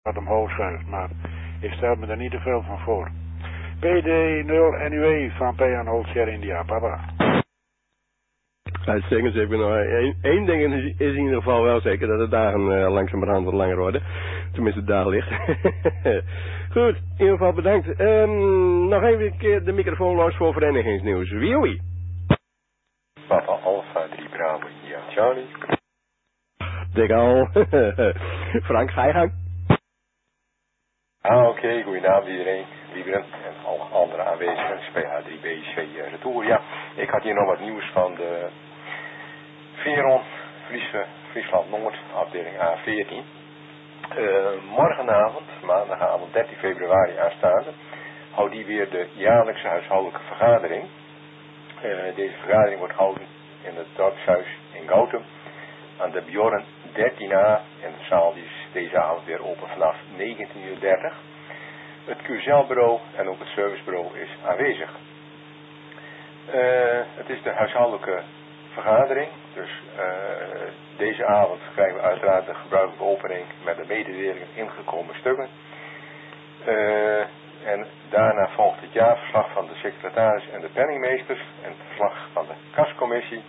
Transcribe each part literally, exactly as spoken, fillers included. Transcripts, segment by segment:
wat omhoog schuift, maar ik stel me er niet te veel van voor. P D nul N U E van P N Holzer India, papa. Uitstekend, ik ben nog één, één ding is, is in ieder geval wel zeker, dat de dagen uh, langzamerhand wat langer worden. Tenminste, het daglicht. Goed, in ieder geval bedankt. Um, nog even een keer de microfoon los voor verenigingsnieuws. Wie wie? Papa Alpha drie Bravo India Charlie. Dik al. Frank, ga je gang. Ah, oké, okay. Goedenavond iedereen. Wieberen en alle andere aanwezigen. P H drie B C uh, Retour. Ja, ik had hier nog wat nieuws van de Veron, Friese, Friesland Noord, afdeling A veertien. Uh, morgenavond, maandagavond dertien februari aanstaande, houdt die weer de jaarlijkse huishoudelijke vergadering. Uh, deze vergadering wordt gehouden in het dorpshuis in Goutum aan de Bjorn dertien A en de zaal die is deze avond weer open vanaf negentien uur dertig. Het Q Z L-bureau en ook het servicebureau is aanwezig. Uh, het is de huishoudelijke vergadering, dus uh, deze avond krijgen we uiteraard de gebruikelijke opening met de mededelingen ingekomen stukken. Uh, en daarna volgt het jaarverslag van de secretaris en de penningmeesters en het verslag van de kascommissie.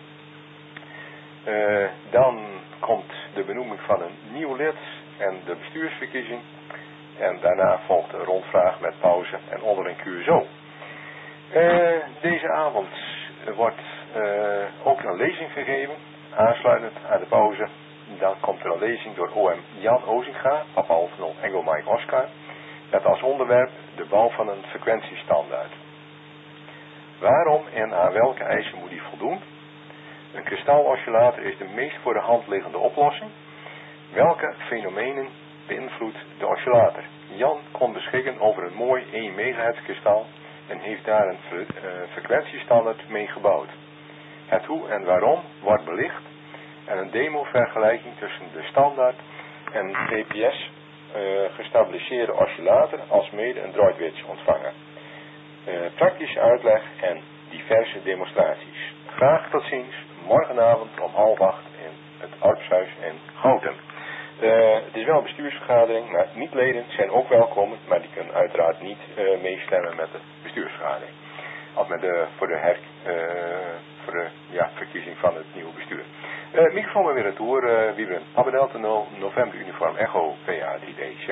Uh, dan komt de benoeming van een nieuw lid en de bestuursverkiezing. En daarna volgt een rondvraag met pauze en onderling Q S O. Uh, deze avond wordt uh, ook een lezing gegeven, aansluitend aan de pauze. Dan komt er een lezing door O M Jan Ozinga, Papa Alfa nul Echo Mike Oscar, met als onderwerp de bouw van een frequentiestandaard. Waarom en aan welke eisen moet die voldoen? Een kristaloscillator is de meest voor de hand liggende oplossing. Welke fenomenen beïnvloedt de oscillator? Jan kon beschikken over een mooi één megahertz kristal en heeft daar een fre uh, frequentiestandaard mee gebouwd. Het hoe en waarom wordt belicht en een demo-vergelijking tussen de standaard en G P S uh, gestabiliseerde oscillator als mede een Droidwitch ontvanger. Uh, praktische uitleg en diverse demonstraties. Graag tot ziens morgenavond om half acht in het Arpshuis in Goutum. Uh, het is wel een bestuursvergadering, maar niet-leden zijn ook welkom, maar die kunnen uiteraard niet uh, meestemmen met de bestuursvergadering. Als met de, voor de, her, uh, voor de ja, verkiezing van het nieuwe bestuur. Uh, microfoon maar weer retour, uh, Wiebren. Papa Delta nul, November Uniform Echo, P A drie D C.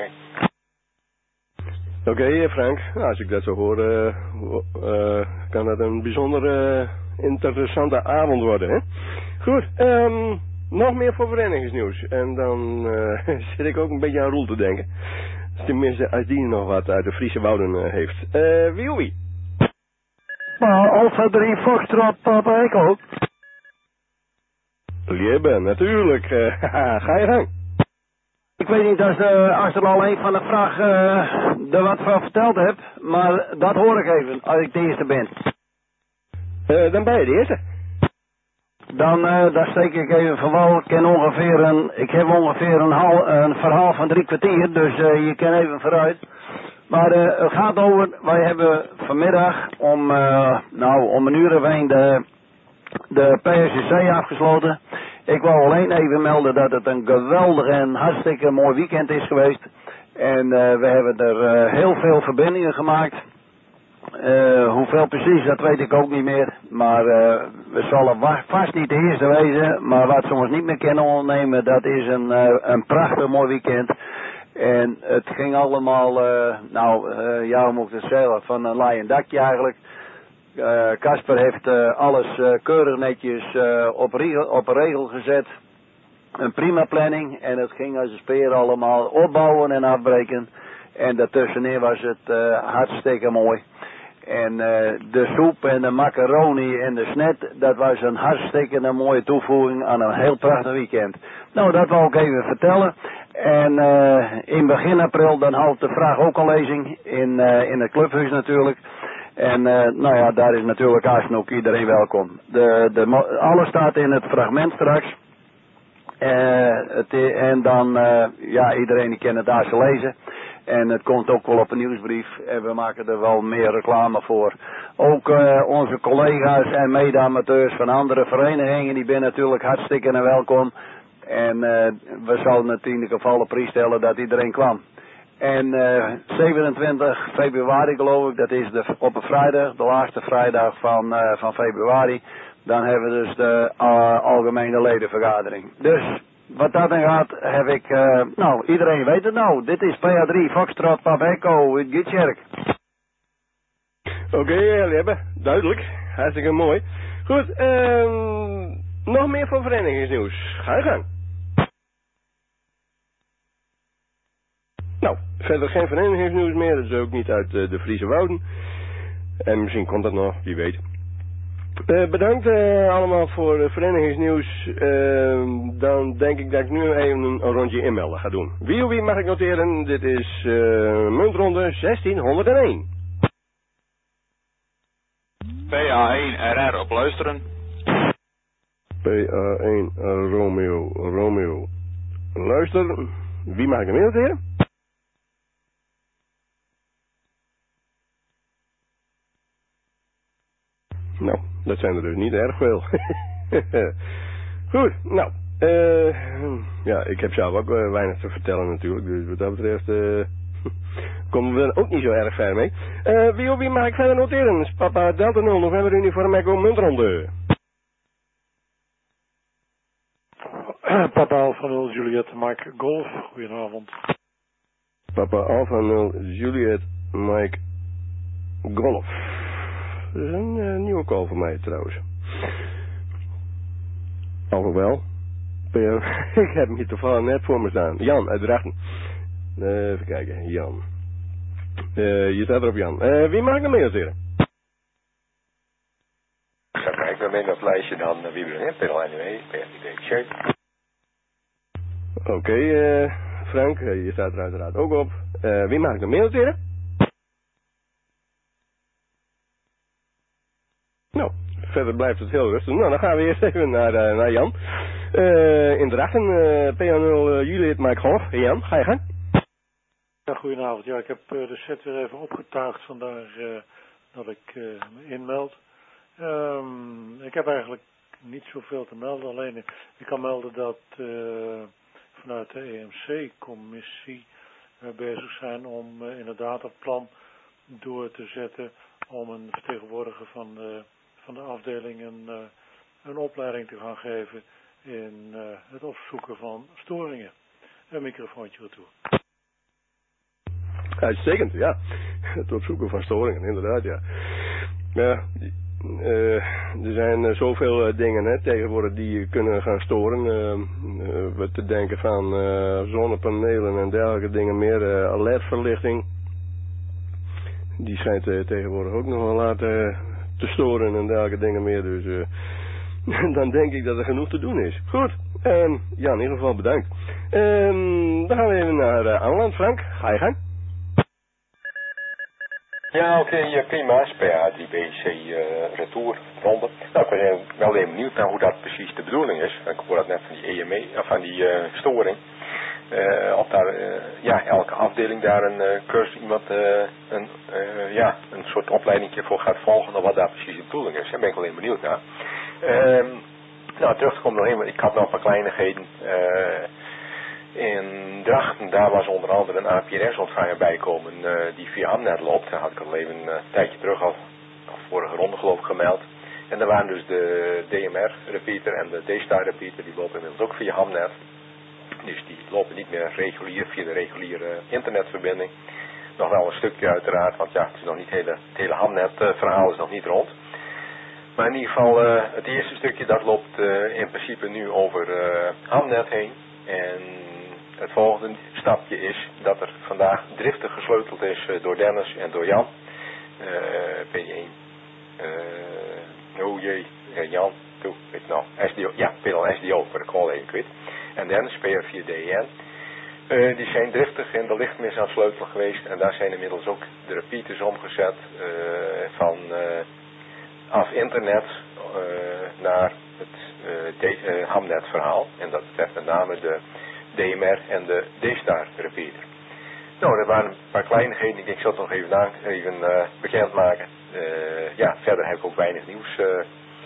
Oké, okay, Frank. Nou, als ik dat zo hoor, uh, uh, kan dat een bijzonder uh, interessante avond worden, hè? Goed, um, nog meer voor verenigingsnieuws. En dan uh, zit ik ook een beetje aan Roel te denken. Tenminste, als die nog wat uit de Friese wouden uh, heeft. Uh, wie wie? Nou, Alpha drie Foxtrot, Papa Echo. Liebe, natuurlijk. Uh, ga je gang. Ik weet niet als, de, als er al een van de vraag uh, er wat van verteld heb, maar dat hoor ik even, als ik de eerste ben. Uh, dan ben je de eerste. Dan, uh, dan steek ik even van wal. Ik, ken ongeveer een, ik heb ongeveer een, hal, een verhaal van drie kwartier, dus uh, je kan even vooruit. Maar uh, het gaat over, wij hebben vanmiddag om, uh, nou, om een uur of een de, de P S C C afgesloten. Ik wou alleen even melden dat het een geweldig en hartstikke mooi weekend is geweest. En uh, we hebben er uh, heel veel verbindingen gemaakt. Uh, hoeveel precies, dat weet ik ook niet meer. Maar uh, we zullen vast niet de eerste wezen. Maar wat ze ons niet meer kunnen ondernemen, dat is een, uh, een prachtig mooi weekend. En het ging allemaal, uh, nou, uh, ja, hoe moet ik het zeggen, van een laaiend dakje eigenlijk. Casper uh, heeft uh, alles uh, keurig netjes uh, op, regel, op een regel gezet. Een prima planning. En het ging als een speer allemaal opbouwen en afbreken. En daartussenin was het uh, hartstikke mooi. En uh, de soep en de macaroni en de snet, dat was een hartstikke mooie toevoeging aan een heel prachtig weekend. Nou, dat wou ik even vertellen. En uh, in begin april dan houdt de vraag ook een lezing in, uh, in het clubhuis natuurlijk. En uh, nou ja, daar is natuurlijk haast ook iedereen welkom. De, de, alles staat in het fragment straks. Uh, het, en dan, uh, ja, iedereen die kan het daar lezen. En het komt ook wel op een nieuwsbrief. En we maken er wel meer reclame voor. Ook uh, onze collega's en mede-amateurs van andere verenigingen, die zijn natuurlijk hartstikke welkom. En uh, we zouden het in ieder geval op prijs stellen dat iedereen kwam. En uh, zevenentwintig februari geloof ik, dat is de, op een vrijdag, de laatste vrijdag van, uh, van februari. Dan hebben we dus de uh, algemene ledenvergadering. Dus wat dat dan gaat, heb ik, uh, nou iedereen weet het nou. Dit is P A drie, Foxtrot, Papa Echo, uit Gietjerk. Oké, okay, hebben duidelijk. Hartstikke mooi. Goed, uh, nog meer van verenigingsnieuws. Ga je gang. Nou, verder geen verenigingsnieuws meer. Dat is ook niet uit uh, de Friese Wouden. En misschien komt dat nog, wie weet. Uh, bedankt uh, allemaal voor uh, verenigingsnieuws. Uh, dan denk ik dat ik nu even een, een rondje inmelden ga doen. Wie of wie mag ik noteren? Dit is uh, muntronde zestienhonderdéén. P A één R R op luisteren. P A één Romeo, Romeo. Luister. Wie mag ik hem noteren? Nou, dat zijn er dus niet erg veel. Goed, nou. Uh, ja, ik heb zelf ook uh, weinig te vertellen natuurlijk. Dus wat dat betreft uh, komen we er ook niet zo erg ver mee. Uh, wie of wie mag ik verder noteren? Is Papa Delta nul, November Uniform Echo Muntronde. Papa Alpha nul, Juliet Mike Golf. Goedenavond. Papa Alpha nul, Juliet Mike Golf. Dat is een uh, nieuwe call voor mij trouwens. Alhoewel. Ik heb hem hier toevallig net voor me staan. Jan uit Drachten. Uh, even kijken, Jan. Uh, je staat erop Jan. Uh, wie mag ik hem noteren? Ik ben mee op het lijstje dan uh, wie we erin. P L N U E, P F D Shape. Oké, okay, uh, Frank, uh, je staat er uiteraard ook op. Uh, wie mag ik hem noteren? Nou, verder blijft het heel rustig. Nou, dan gaan we eerst even naar, uh, naar Jan. Uh, in Drachten, uh, P A nul, uh, Juliet Mike Golf. Jan, ga je gang? Ja, goedenavond. Ja, ik heb uh, de set weer even opgetuigd, vandaar uh, dat ik uh, me inmeld. Um, ik heb eigenlijk niet zoveel te melden, alleen ik kan melden dat uh, vanuit de E M C-commissie we bezig zijn om uh, inderdaad het plan door te zetten om een vertegenwoordiger van de, van de afdeling een, uh, een opleiding te gaan geven in uh, het opzoeken van storingen. Een microfoontje ertoe. Uitstekend, ja. Het opzoeken van storingen, inderdaad, ja. Ja, uh, er zijn uh, zoveel uh, dingen hè, tegenwoordig die uh, kunnen gaan storen. Uh, uh, wat te denken van uh, zonnepanelen en dergelijke dingen meer. Uh, alertverlichting. Die schijnt uh, tegenwoordig ook nog wel laten uh, te storen en dergelijke dingen meer. Dus uh, dan denk ik dat er genoeg te doen is. Goed, um, ja, in ieder geval bedankt. Um, dan gaan we even naar uh, Aanland. Frank, ga je gang? Ja, oké, okay, prima. P A drie B C uh, retourronde. Nou, ik ben wel even benieuwd naar hoe dat precies de bedoeling is. Ik hoor dat net van die E M E, of van die uh, storing. Uh, of daar, uh, ja, elke afdeling daar een uh, cursus, iemand uh, een, uh, ja, een soort opleiding voor gaat volgen, of wat daar precies de bedoeling is. Daar ben ik wel even benieuwd naar. Uh, nou, terug te komen nog even, ik had nog een paar kleinigheden. Uh, In Drachten, daar was onder andere een A P R S-ontvanger bijkomen uh, die via Hamnet loopt. Daar had ik al even uh, een tijdje terug al, al vorige ronde geloof ik gemeld. En daar waren dus de D M R-repeater en de D-Star-repeater, die lopen inmiddels ook via Hamnet. Dus die lopen niet meer regulier via de reguliere internetverbinding. Nog wel een stukje uiteraard, want ja, het, is nog niet hele, het hele Hamnet-verhaal is nog niet rond. Maar in ieder geval, uh, het eerste stukje dat loopt uh, in principe nu over uh, Hamnet heen. En het volgende stapje is dat er vandaag driftig gesleuteld is uh, door Dennis en door Jan. Uh, P één. Uh, oh jee, uh, Jan, toe, weet je nou, S D O, ja, P L S D O, voor de call even kwijt. En Dennis, P R vier D N. Uh, die zijn driftig in de lichtmis aan het sleutelen geweest. En daar zijn inmiddels ook de repeaters omgezet uh, van uh, af internet uh, naar het uh, uh, Hamnet verhaal. En dat betreft met name de D M R en de D-Star repeater. Nou, er waren een paar kleinigheden. Ik zal het nog even, na, even uh, bekendmaken. Uh, ja, verder heb ik ook weinig nieuws uh,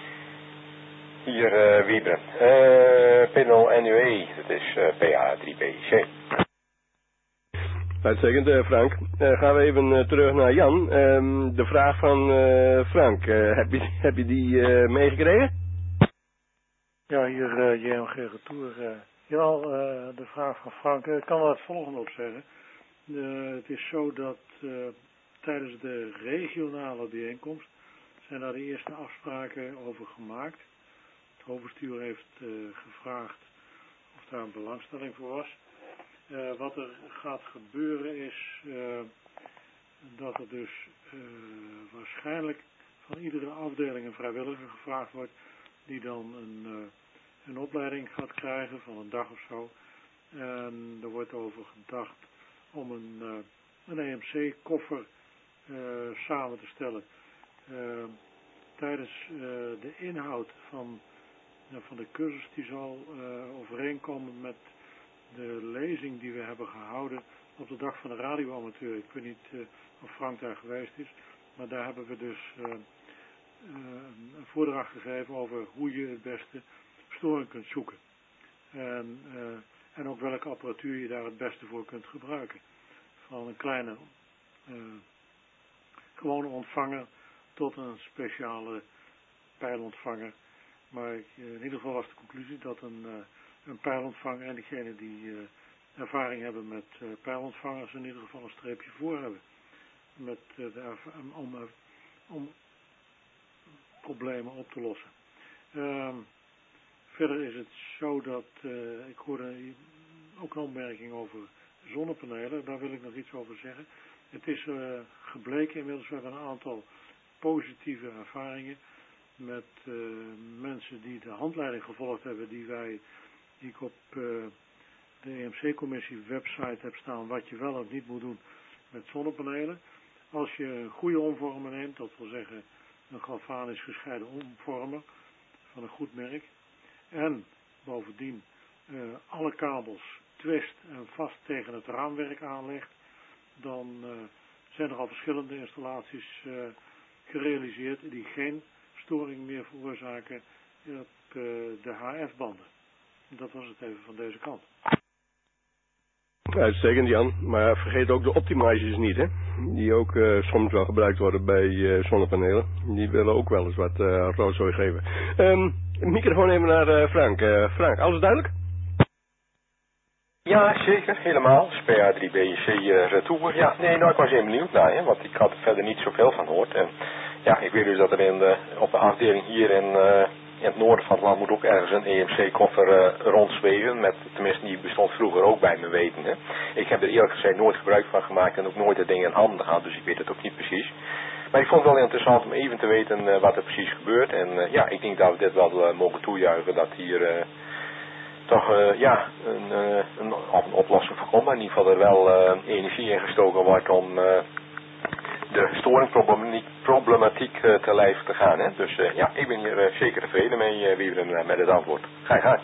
hier uh, wieberen. Uh, P N O N U E, dat is uh, P A drie B C. Uitstekend, uh, Frank. Uh, gaan we even uh, terug naar Jan. Um, de vraag van uh, Frank, uh, heb, je, heb je die uh, meegekregen? Ja, hier uh, J M G Retour. Uh, jawel, uh, de vraag van Frank. Ik uh, kan er het volgende op zeggen. Uh, het is zo dat uh, tijdens de regionale bijeenkomst zijn daar de eerste afspraken over gemaakt. Het hoofdbestuur heeft uh, gevraagd of daar een belangstelling voor was. Uh, wat er gaat gebeuren is uh, dat er dus uh, waarschijnlijk van iedere afdeling een vrijwilliger gevraagd wordt die dan een, uh, een opleiding gaat krijgen van een dag of zo. En er wordt over gedacht om een, uh, een E M C-koffer uh, samen te stellen. Uh, tijdens uh, de inhoud van, uh, van de cursus die zal uh, overeenkomen met de lezing die we hebben gehouden op de dag van de radioamateur. Ik weet niet uh, of Frank daar geweest is, maar daar hebben we dus uh, uh, een voordracht gegeven over hoe je het beste storing kunt zoeken. En, uh, en ook welke apparatuur je daar het beste voor kunt gebruiken. Van een kleine uh, gewone ontvanger tot een speciale pijlontvanger. Maar uh, in ieder geval was de conclusie dat een, uh, een pijlontvanger en diegenen die uh, ervaring hebben met uh, pijlontvangers in ieder geval een streepje voor hebben. Met, uh, de om, uh, om problemen op te lossen. Uh, verder is het zo dat uh, ik hoorde ook een opmerking over zonnepanelen. Daar wil ik nog iets over zeggen. Het is uh, gebleken inmiddels, we hebben een aantal positieve ervaringen met uh, mensen die de handleiding gevolgd hebben die wij, die ik op uh, de E M C-commissie website heb staan, wat je wel of niet moet doen met zonnepanelen. Als je een goede omvormer neemt, dat wil zeggen een galvanisch gescheiden omvormer van een goed merk, en bovendien uh, alle kabels twist en vast tegen het raamwerk aanlegt, dan uh, zijn er al verschillende installaties uh, gerealiseerd die geen storing meer veroorzaken op uh, de H F-banden. Dat was het even van deze kant. Uitstekend, Jan. Maar vergeet ook de optimizers niet, hè? Die ook uh, soms wel gebruikt worden bij uh, zonnepanelen. Die willen ook wel eens wat uh, roodzooi geven. Um, microfoon even naar uh, Frank. Uh, Frank, alles duidelijk? Ja, zeker, helemaal. S P A drie B C uh, Retour. Ja, nee, nou, ik was even benieuwd naar, hè, want ik had er verder niet zoveel van gehoord. En ja, ik weet dus dat er in de, op de afdeling hier in, uh, in het noorden van het land moet ook ergens een E M C-koffer uh, rondzweven. Met, tenminste, die bestond vroeger ook bij me weten. Hè. Ik heb er eerlijk gezegd nooit gebruik van gemaakt en ook nooit dat ding in handen gehad, dus ik weet het ook niet precies. Maar ik vond het wel interessant om even te weten uh, wat er precies gebeurt. En uh, ja, ik denk dat we dit wel uh, mogen toejuichen, dat hier uh, toch uh, ja, een, uh, een, een oplossing voor komt. Maar in ieder geval er wel uh, energie in gestoken wordt om uh, de storingproblematiek problematiek, uh, te lijf te gaan. Hè. Dus uh, ja, ik ben hier uh, zeker tevreden mee, uh, Wiebren, uh, met het antwoord. Ga je gang.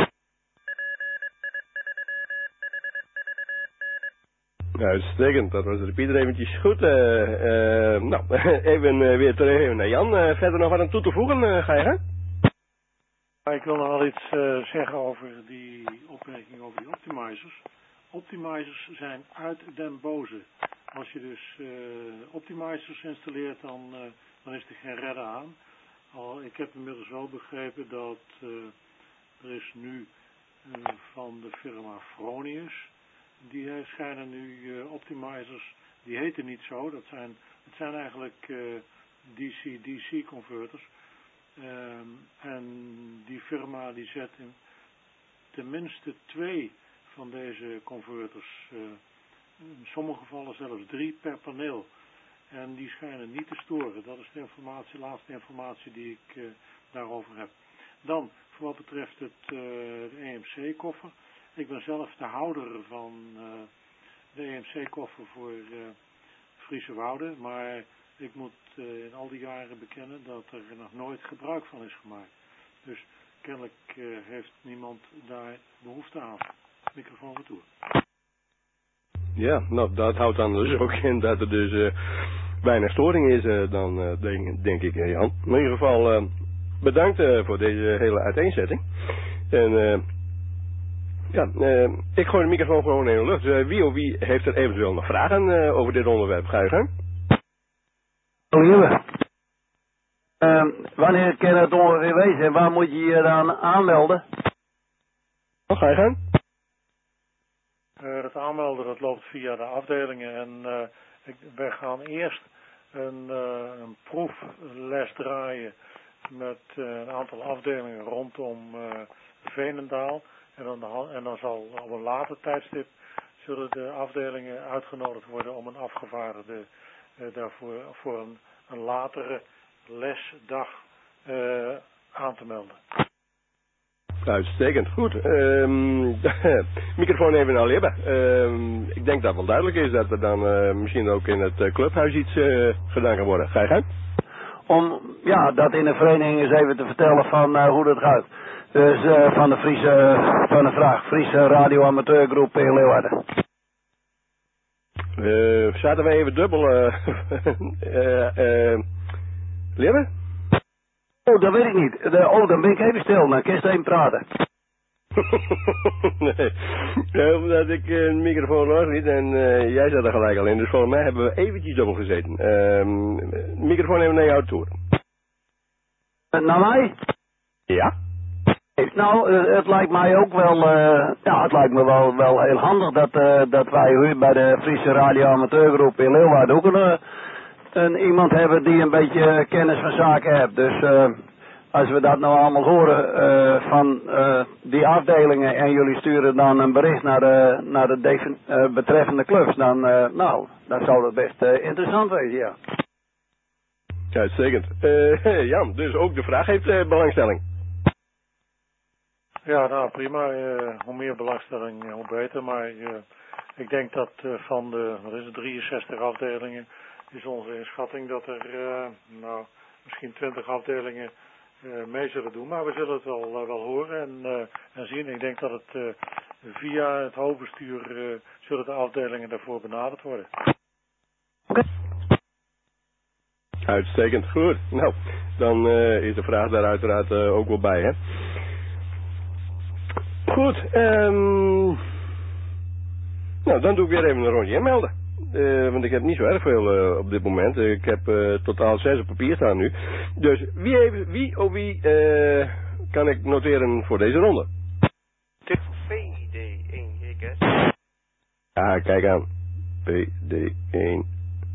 Uitstekend, dat was er Pieter eventjes goed. Uh, uh, nou, even uh, weer terug even naar Jan. Uh, verder nog wat aan toe te voegen, uh, ga je gang? Ik wil nog wel iets uh, zeggen over die opmerking over die optimizers. Optimizers zijn uit den boze. Als je dus uh, optimizers installeert, dan, uh, dan is er geen redden aan. Al, ik heb inmiddels wel begrepen dat uh, er is nu uh, van de firma Fronius, die uh, schijnen nu uh, optimizers, die heten niet zo, dat zijn, het zijn eigenlijk uh, D C D C converters. Um, en die firma die zet in tenminste twee van deze converters, uh, in sommige gevallen zelfs drie per paneel. En die schijnen niet te storen. Dat is de informatie, laatste informatie die ik uh, daarover heb. Dan, voor wat betreft het, uh, de E M C-koffer. Ik ben zelf de houder van uh, de E M C-koffer voor uh, Friese Wouden, maar ik moet uh, in al die jaren bekennen dat er nog nooit gebruik van is gemaakt. Dus kennelijk uh, heeft niemand daar behoefte aan. Microfoon retour. Ja, nou dat houdt dan dus ook in dat er dus uh, weinig storing is uh, dan uh, denk, denk ik, uh, Jan. In ieder geval uh, bedankt uh, voor deze hele uiteenzetting. En uh, Ja, uh, ik gooi de microfoon gewoon in de lucht. Uh, wie of wie heeft er eventueel nog vragen uh, over dit onderwerp? Ga je gang? Lieve. Uh, wanneer kan het ongeveer wezen en waar moet je je dan aanmelden? Oh, ga je gang? Uh, het aanmelden dat loopt via de afdelingen en uh, ik, wij gaan eerst een, uh, een proefles draaien met uh, een aantal afdelingen rondom uh, Veenendaal. En dan, en dan zal op een later tijdstip zullen de afdelingen uitgenodigd worden om een afgevaardigde uh, daarvoor voor een, een latere lesdag uh, aan te melden. Uitstekend, goed. Um, microfoon even naar Libbe. Um, ik denk dat wel duidelijk is dat er dan uh, misschien ook in het uh, clubhuis iets uh, gedaan kan worden. Ga je gang? Om ja, dat in de vereniging eens even te vertellen van uh, hoe dat gaat. Dus uh, van de Friese, van de vraag, Friese Radio Amateurgroep in Leeuwarden. Uh, zaten we even dubbel, uh, uh, uh, Libbe? Oh, dat weet ik niet. De, oh, dan ben ik even stil. Dan kun je even praten. Nee, ja, omdat ik uh, een microfoon los niet en uh, jij zat er gelijk al in. Dus volgens mij hebben we eventjes dubbel gezeten. Uh, microfoon even naar jou toe. Uh, naar mij? Ja? Nou, uh, het lijkt mij ook wel, uh, ja, het lijkt me wel, wel heel handig dat, uh, dat wij hier bij de Friese Radio Amateurgroep in Leeuwarden ook een, uh, een iemand hebben die een beetje kennis van zaken heeft. Dus uh, als we dat nou allemaal horen uh, van uh, die afdelingen en jullie sturen dan een bericht naar de, naar de defin, uh, betreffende clubs, dan, uh, nou, dan zou dat best uh, interessant wezen, ja. Uitstekend. Uh, Jan, dus ook de vraag heeft uh, belangstelling. Ja, nou prima. Uh, hoe meer belangstelling, uh, hoe beter. Maar uh, ik denk dat uh, van de wat is het, drieënzestig afdelingen is onze inschatting dat er uh, nou, misschien twintig afdelingen uh, mee zullen doen. Maar we zullen het wel, uh, wel horen en, uh, en zien. Ik denk dat het uh, via het hoofdbestuur uh, zullen de afdelingen daarvoor benaderd worden. Uitstekend, goed. Nou, dan uh, is de vraag daar uiteraard uh, ook wel bij, hè. Goed, um, nou dan doe ik weer even een rondje inmelden. Uh, want ik heb niet zo erg veel uh, op dit moment. Uh, ik heb uh, totaal zes op papier staan nu. Dus wie, heeft, wie of wie uh, kan ik noteren voor deze ronde? V D één, J K S. Ah, kijk aan. V D één.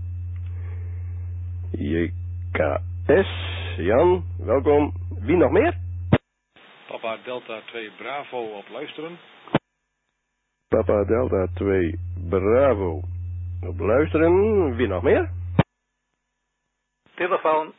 J K S. Jan, welkom. Wie nog meer? Papa Delta twee Bravo op luisteren. Papa Delta twee Bravo op luisteren. Wie nog meer? Telefoon.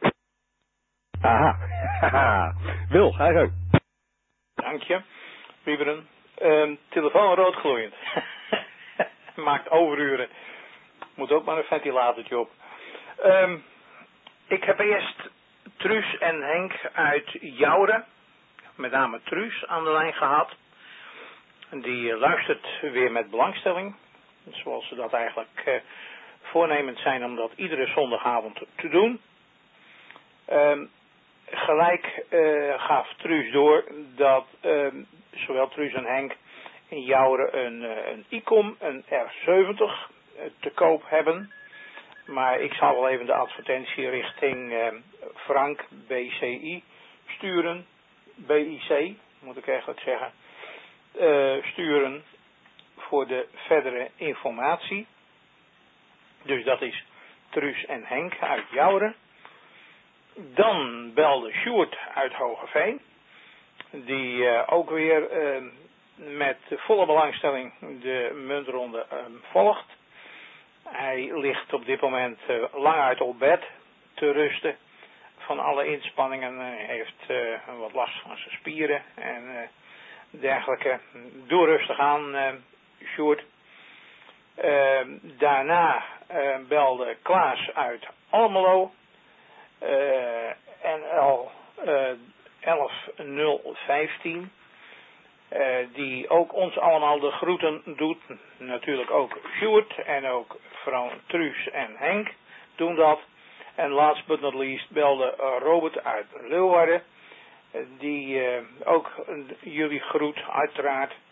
Aha. Wil, ga je gang. Dank je. Wieberen. Um, telefoon roodgloeiend. Maakt overuren. Moet ook maar een ventilatortje op. Um, ik heb eerst Truus en Henk uit Jouren. Met name Truus aan de lijn gehad. Die uh, luistert weer met belangstelling. Zoals ze dat eigenlijk uh, voornemend zijn om dat iedere zondagavond te doen. Um, gelijk uh, gaf Truus door dat um, zowel Truus en Henk in Jouren een, uh, een I C O M, een R zeventig uh, te koop hebben. Maar ik zal wel even de advertentie richting uh, Frank B C I sturen. B I C, moet ik eigenlijk zeggen, uh, sturen voor de verdere informatie. Dus dat is Truus en Henk uit Jouren. Dan belde Sjoerd uit Hogeveen, die uh, ook weer uh, met volle belangstelling de muntronde uh, volgt. Hij ligt op dit moment uh, lang uit op bed te rusten van alle inspanningen. Hij heeft uh, wat last van zijn spieren en uh, dergelijke. Doe rustig aan, uh, Sjoerd. Uh, daarna uh, belde Klaas uit Almelo. Uh, N L uh, elf nul vijftien. Uh, die ook ons allemaal de groeten doet. Natuurlijk ook Sjoerd en ook vrouw Truus en Henk doen dat. En last but not least belde uh, Robert uit Leeuwarden. Uh, die uh, ook uh, jullie groet uiteraard.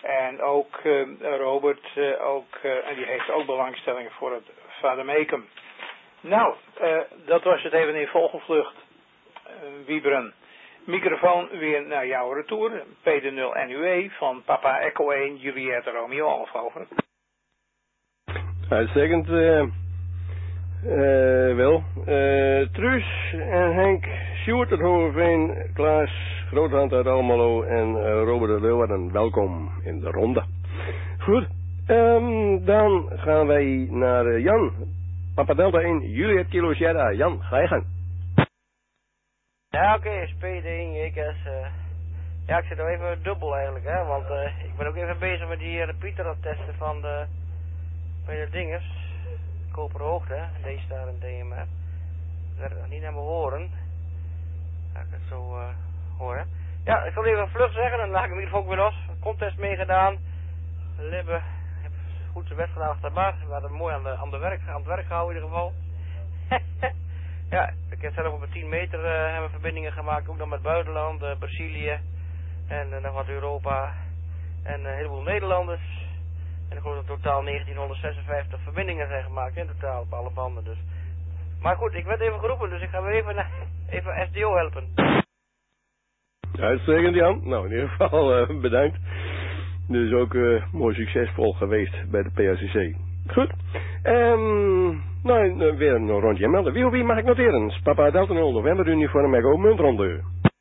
En ook uh, Robert, uh, ook, uh, en die heeft ook belangstelling voor het Vademekum. Nou, uh, dat was het even in vogelvlucht, uh, Wieberen. Microfoon weer naar jouw retour. P D nul N U E van Papa Echo één, Juliette Romeo Alfa, over. Uitstekend, uh, uh, Wil. Uh, Truus en Henk, Sjoerd uit Hogeveen, Klaas Groothand uit Almelo en uh, Robert de Leeuwarden. Welkom in de ronde. Goed, um, dan gaan wij naar uh, Jan. Papa Delta één, Juliette Kilo Sierra. Jan, ga je gang. Ja, oké, okay, S P D één, ik is, uh, ja, ik zit nog even dubbel eigenlijk, hè, want uh, ik ben ook even bezig met die repeater aan het testen van de, van de dingers, koperen hoogte, hè, deze daar in D M F. Dat werkt nog niet naar mijn horen. Ga ik het zo uh, horen. Ja, ik zal even vlug zeggen, dan laat ik hem in ieder geval ook weer los. Contest meegedaan, Libbe, heb goed zijn best gedaan achter de baas, we hadden mooi aan, de, aan, de werk, aan het werk gehouden in ieder geval. Ja, ik heb zelf op een tien meter uh, hebben verbindingen gemaakt, ook nog met buitenland, uh, Brazilië en uh, nog wat Europa en uh, een heleboel Nederlanders. En ik geloof dat in totaal negentienhonderdzesenvijftig verbindingen zijn gemaakt in totaal op alle banden. Dus. Maar goed, ik werd even geroepen, dus ik ga weer even, even S D O helpen. Uitstekend, Jan. Nou, in ieder geval uh, bedankt. Dus ook uh, mooi succesvol geweest bij de P A C C. Goed. Um, nou, weer een rondje melden. Wie of wie mag ik noteren? Papa Delta nul november uniform Echo muntronde.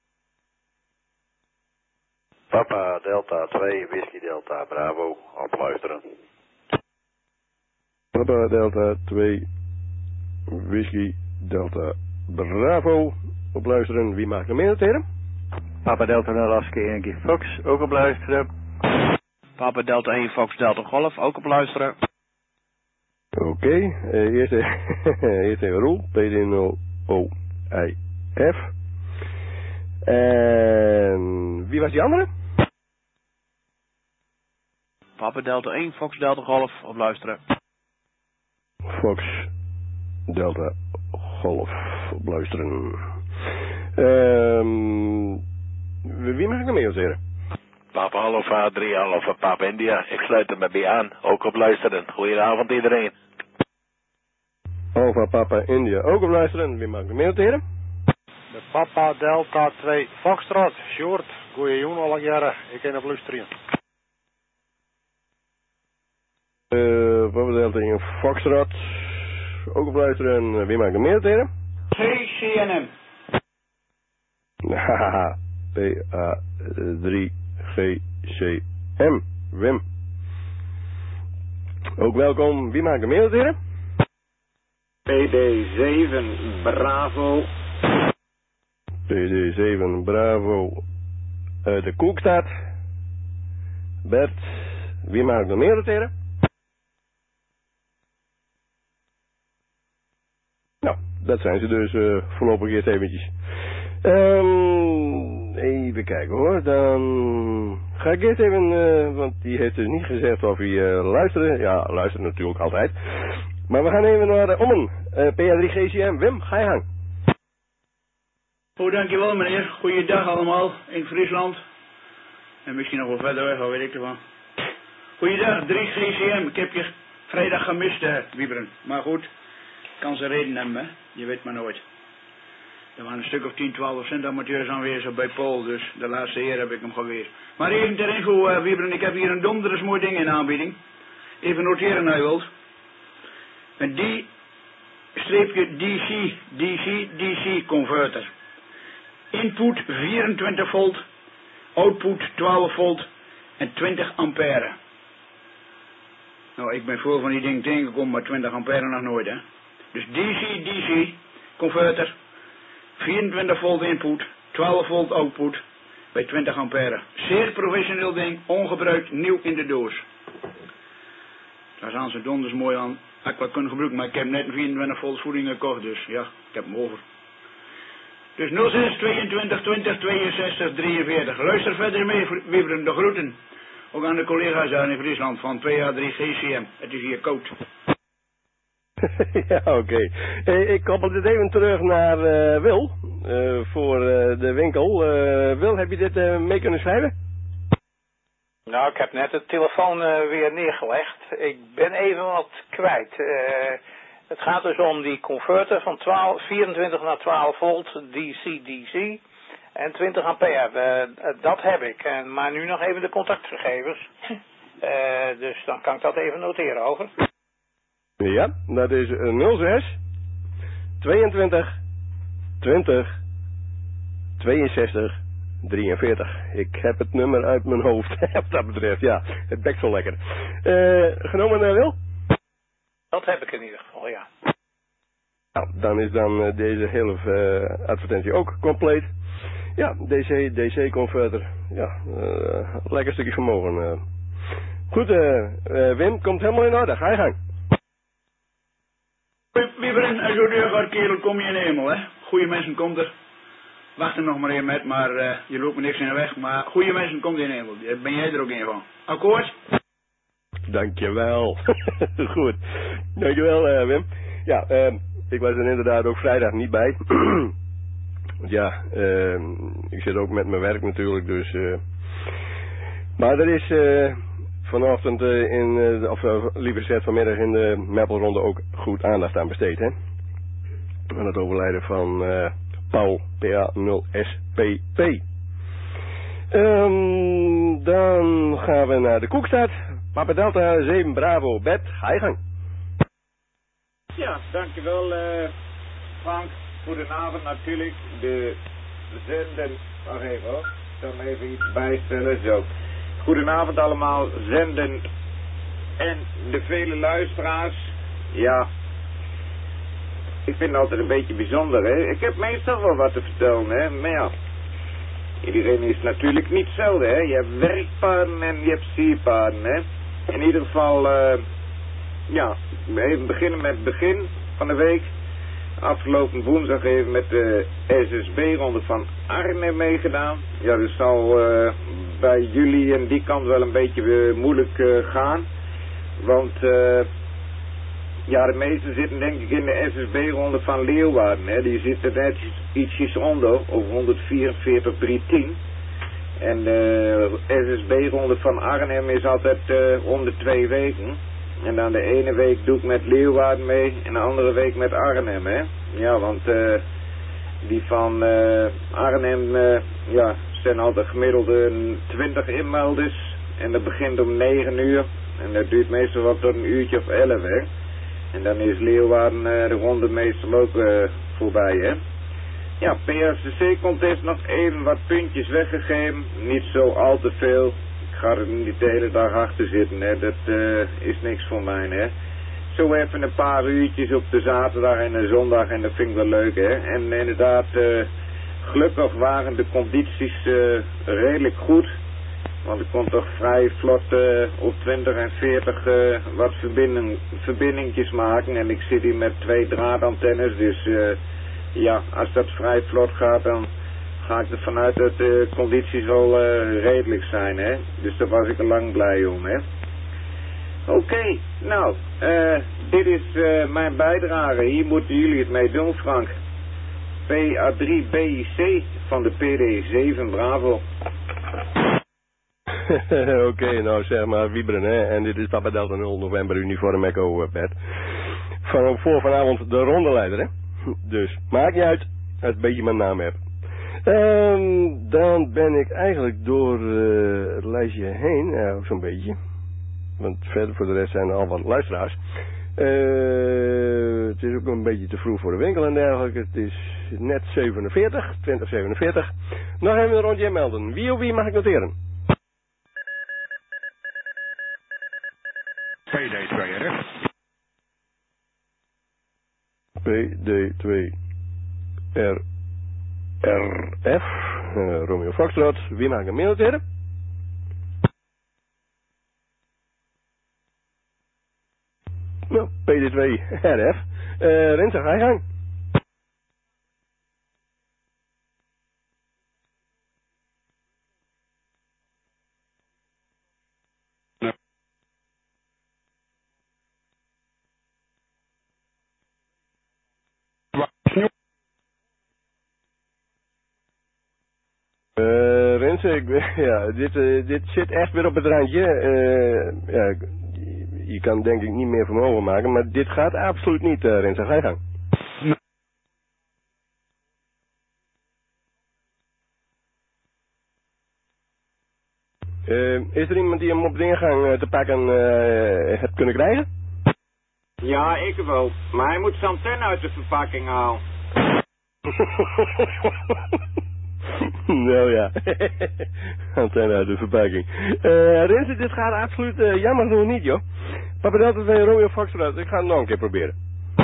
Papa Delta twee Whisky Delta Bravo op luisteren. Papa Delta twee Whisky Delta Bravo op luisteren. Wie mag ik nog meer noteren? Papa Delta nul Oscar Yankee Fox ook op luisteren. Papa Delta één Fox Delta Golf ook op luisteren. Oké, okay, uh, eerst, eerst even Roel, P D nul O I F. En wie was die andere? Papa Delta één Fox Delta Golf op luisteren. Fox Delta Golf op luisteren. Um, wie mag ik nog mee noteren? Papa Alpha drie Alpha Papa India. Ik sluit er me bij aan. Ook op luisteren. Goedenavond iedereen. Alpha Papa India. Ook op luisteren. Wie mag ik meer noteren? De Papa Delta twee Foxtrot. Short. Goeie jongen al jaren. Ik ken op luisteren. Uh, Papa Delta één Foxtrot. Ook op luisteren. Wie mag ik meer noteren? C C N M. Haha. P A drie G C M. Wim. Ook welkom. Wie maakt er meer noteren? P D zeven Bravo. P D zeven Bravo uit de Koekstad. Bert. Wie maakt er meer noteren? Nou, dat zijn ze dus uh, voorlopig eerst eventjes. Um, even kijken hoor, dan ga ik eerst even, uh, want die heeft dus niet gezegd of hij uh, luisterde. Ja, luistert natuurlijk altijd. Maar we gaan even naar uh, Ommen, uh, P A drie G C M. Wim, ga je gang. Oh, dankjewel meneer. Goeiedag allemaal in Friesland. En misschien nog wel verder weg, wat weet ik ervan. Goeiedag, drie G C M. Ik heb je vrijdag gemist, uh, Wieberen. Maar goed, kan ze reden hebben, hè. Je weet maar nooit. Er waren een stuk of tien, twaalf cent amateurs aanwezig bij Paul, dus de laatste keer heb ik hem geweest. Maar even ter info, uh, Wieberen, ik heb hier een donderens mooi ding in aanbieding. Even noteren als je wilt. Een D-D C, D C, D C converter. Input vierentwintig volt, output twaalf volt en twintig ampère. Nou, ik ben veel van die dingen tegengekomen, maar twintig ampère nog nooit, hè. Dus D C, D C converter. vierentwintig volt input, twaalf volt output bij twintig ampère. Zeer professioneel ding, ongebruikt, nieuw in de doos. Daar zijn ze donders mooi aan. Had ik wat kunnen gebruiken, maar ik heb net een vierentwintig volt voeding gekocht, dus ja, ik heb hem over. Dus nul zes tweeëntwintig twintig tweeënzestig drieënveertig. Luister verder mee, Wieberen, de groeten. Ook aan de collega's daar in Friesland van P A drie G C M. Het is hier koud. Ja, oké. Okay. Hey, ik koppel dit even terug naar uh, Wil, uh, voor uh, de winkel. Uh, Wil, heb je dit uh, mee kunnen schrijven? Nou, ik heb net de telefoon uh, weer neergelegd. Ik ben even wat kwijt. Uh, het gaat dus om die converter van twaalf, vierentwintig naar twaalf volt D C D C en twintig ampère. Uh, uh, dat heb ik. En, maar nu nog even de contactgegevens. Uh, dus dan kan ik dat even noteren, over. Ja, dat is nul zes tweeëntwintig twintig tweeënzestig drieënveertig. Ik heb het nummer uit mijn hoofd, wat dat betreft. Ja, het bekt zo lekker. Uh, genomen, uh, Wil? Dat heb ik in ieder geval, ja. Nou, dan is dan uh, deze hele uh, advertentie ook compleet. Ja, D C, D C converter. Ja, uh, lekker stukje vermogen. Uh. Goed, uh, uh, Wim, komt helemaal in orde. Ga je gang. Wieberen, als je deur gaat, kerel, kom je in de hemel, hè. Goeie mensen komt er. Wacht er nog maar even met, maar uh, je loopt me niks in de weg. Maar goede mensen komt in de hemel. Ben jij er ook een van? Akkoord? Dankjewel. Goed. Dankjewel, uh, Wim. Ja, uh, ik was er inderdaad ook vrijdag niet bij. Ja, uh, ik zit ook met mijn werk natuurlijk, dus... Uh, maar er is uh, vanochtend uh, in, uh, of uh, liever gezegd vanmiddag in de Meppelronde ook goed aandacht aan besteed, hè. Aan het overlijden van uh, Paul P A nul S P P. Um, dan gaan we naar de Koekstad. Papa Delta zeven Bravo Bed, ga je gang. Ja, dankjewel uh, Frank. Goedenavond natuurlijk. De zenden... Wacht even hoor. Ik zal hem even iets bijstellen. Zo. Goedenavond allemaal. Zenden en de vele luisteraars. Ja. Ik vind het altijd een beetje bijzonder, hè. Ik heb meestal wel wat te vertellen, hè. Maar ja. Iedereen is natuurlijk niet hetzelfde, hè. Je hebt werkpaden en je hebt sierpaden, hè. In ieder geval, uh, ja, even beginnen met het begin van de week. Afgelopen woensdag even met de S S B-ronde van Arnhem meegedaan. Ja, dat zal uh, bij jullie en die kant wel een beetje uh, moeilijk uh, gaan. Want, uh, ja, de meesten zitten denk ik in de S S B-ronde van Leeuwarden, hè. Die zitten net ietsjes onder, op honderdvierenveertig driehonderdtien. En de S S B-ronde van Arnhem is altijd uh, om de twee weken. En dan de ene week doe ik met Leeuwarden mee en de andere week met Arnhem, hè. Ja, want uh, die van uh, Arnhem, uh, ja, zijn altijd gemiddeld twintig inmelders. En dat begint om negen uur. En dat duurt meestal wel tot een uurtje of elf, hè. En dan is Leeuwarden uh, de ronde meestal ook uh, voorbij, hè. Ja, P R C C-contest nog even wat puntjes weggegeven. Niet zo al te veel. Ik ga er niet de hele dag achter zitten, hè. Dat uh, is niks voor mij, hè. Zo even een paar uurtjes op de zaterdag en de zondag en dat vind ik wel leuk, hè. En inderdaad, uh, gelukkig waren de condities uh, redelijk goed. Want ik kon toch vrij vlot uh, op twintig en veertig uh, wat verbinding, verbindingjes maken. En ik zit hier met twee draadantennes, dus uh, ja, als dat vrij vlot gaat, dan ga ik ervan uit dat de condities wel uh, redelijk zijn, hè. Dus daar was ik er lang blij om, hè. Oké, okay, nou, uh, dit is uh, mijn bijdrage. Hier moeten jullie het mee doen, Frank. P A drie B I C van de P D zeven Bravo. Oké, okay, nou zeg maar wieberen, hè. En dit is Papa Delta nul November Uniform Echo uh, Bed. Van voor vanavond de rondeleider, hè. Dus, maakt niet uit als je een beetje mijn naam hebt. Um, dan ben ik eigenlijk door uh, het lijstje heen, uh, zo'n beetje. Want verder voor de rest zijn er al wat luisteraars. Uh, het is ook een beetje te vroeg voor de winkel en dergelijke. Het is net zevenenveertig, twintig zevenenveertig. Nog even een rondje melden. Wie of wie mag ik noteren? P D twee R F. P D twee R F. Uh, Romeo Foxtrot. Wie mag ik hem noteren? Nou, P D twee R F. Uh, Renze, ga je gang. Uh, Rens, Renze, ik, ja, dit, uh, dit zit echt weer op het randje. Uh, ja, je kan denk ik niet meer vermogen maken, maar dit gaat absoluut niet, uh, Renze. Ga je gang. Uh, is er iemand die hem op de ingang uh, te pakken uh, hebt kunnen krijgen? Ja, ik wel. Maar hij moet zijn antenne uit de verpakking halen. Nou ja, antenne uit de verpakking. Uh, Renze, dit gaat absoluut uh, jammer genoeg niet, joh. Papa Delta twee Romeo Foxtrot, ik ga het nog een keer proberen.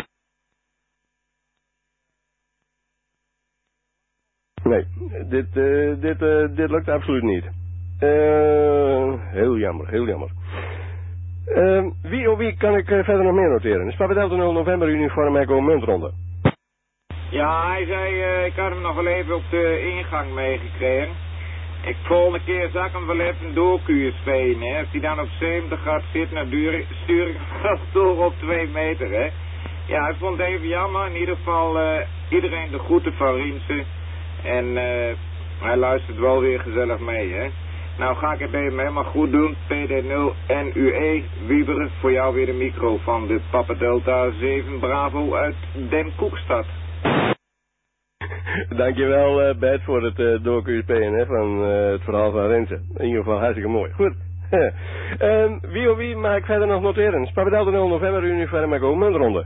Nee, dit, uh, dit, uh, dit lukt absoluut niet. Uh, heel jammer, heel jammer. Uh, wie of wie kan ik uh, verder nog meer noteren? Is Papa Delta nul november uniform Echo muntronde? Ja, hij zei, uh, ik had hem nog wel even op de ingang meegekregen. Ik volgende keer zag hem wel even doorkuur spelen, hè. Als hij dan op zeventig gaat zitten, dan duur, stuur ik hem door op twee meter, hè. Ja, hij vond het even jammer. In ieder geval, uh, iedereen de groeten van Riense. En uh, hij luistert wel weer gezellig mee, hè. Nou ga ik het even helemaal goed doen. P D nul N U E, Wieberen, voor jou weer de micro van de Papa Delta zeven Bravo uit Den Koekstad. Dankjewel uh, Bert voor het uh, doorkuurspelen van uh, het verhaal van Renze. In ieder geval hartstikke mooi. Goed. um, wie of wie mag ik verder nog noteren? Papa Delta nul november uniform Echo muntronde.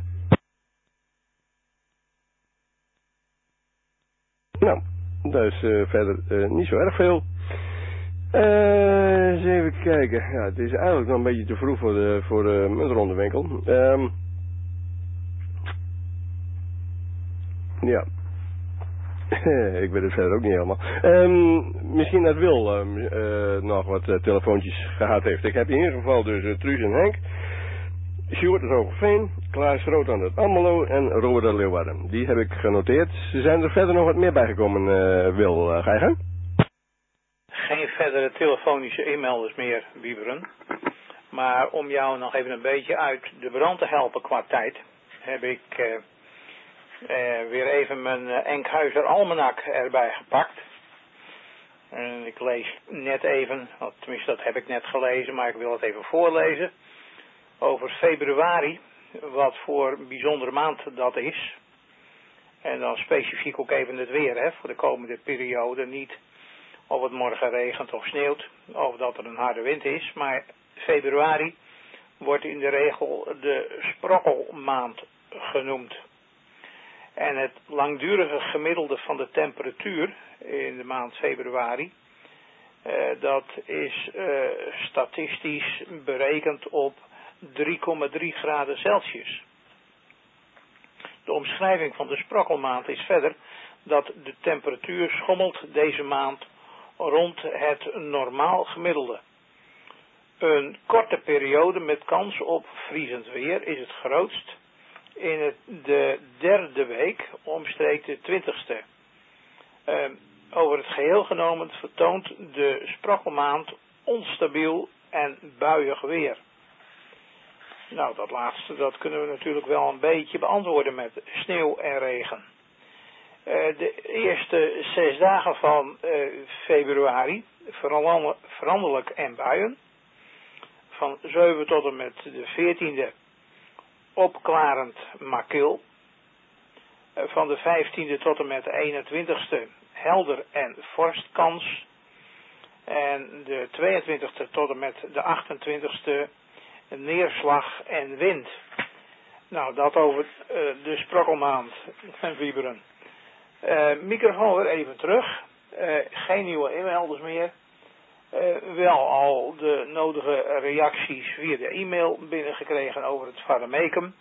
Nou, dat is uh, verder uh, niet zo erg veel. Uh, eens even kijken. Ja, het is eigenlijk nog een beetje te vroeg voor de, voor de muntrondewinkel. Um, ja. Ik weet het verder ook niet helemaal. Um, misschien dat Wil um, uh, nog wat uh, telefoontjes gehad heeft. Ik heb in ieder geval dus uh, Truus en Henk, Sjoerd uit Hoogeveen, Klaas Rood aan het Almelo en Robert uit Leeuwarden. Die heb ik genoteerd. Zijn er verder nog wat meer bijgekomen, uh, Wil? Uh, ga je gang? Geen verdere telefonische e-mailers meer, Wieberen. Maar om jou nog even een beetje uit de brand te helpen qua tijd, heb ik uh, uh, weer even mijn uh, Enkhuizer Almanak erbij gepakt. En ik lees net even, tenminste dat heb ik net gelezen, maar ik wil het even voorlezen. Over februari, wat voor een bijzondere maand dat is. En dan specifiek ook even het weer, hè, voor de komende periode. Niet of het morgen regent of sneeuwt, of dat er een harde wind is. Maar februari wordt in de regel de sprokkelmaand genoemd. En het langdurige gemiddelde van de temperatuur in de maand februari, uh, dat is uh, statistisch berekend op drie komma drie graden Celsius. De omschrijving van de sprokkelmaand is verder dat de temperatuur schommelt deze maand rond het normaal gemiddelde. Een korte periode met kans op vriezend weer is het grootst in het, de derde week, omstreeks de twintigste. Uh, over het geheel genomen vertoont de sprokkelmaand onstabiel en buiig weer. Nou, dat laatste, dat kunnen we natuurlijk wel een beetje beantwoorden met sneeuw en regen. Uh, de eerste zes dagen van uh, februari, verander, veranderlijk en buien. Van zeven tot en met de veertiende opklarend maar kil. Uh, van de vijftiende tot en met de eenentwintigste helder en vorstkans. En de tweeëntwintigste tot en met de achtentwintigste neerslag en wind. Nou, dat over uh, de sprokkelmaand en Wieberen. Uh, microfoon weer even terug. Uh, geen nieuwe e-mails meer. Uh, wel al de nodige reacties via de e-mail binnengekregen over het Vademekum.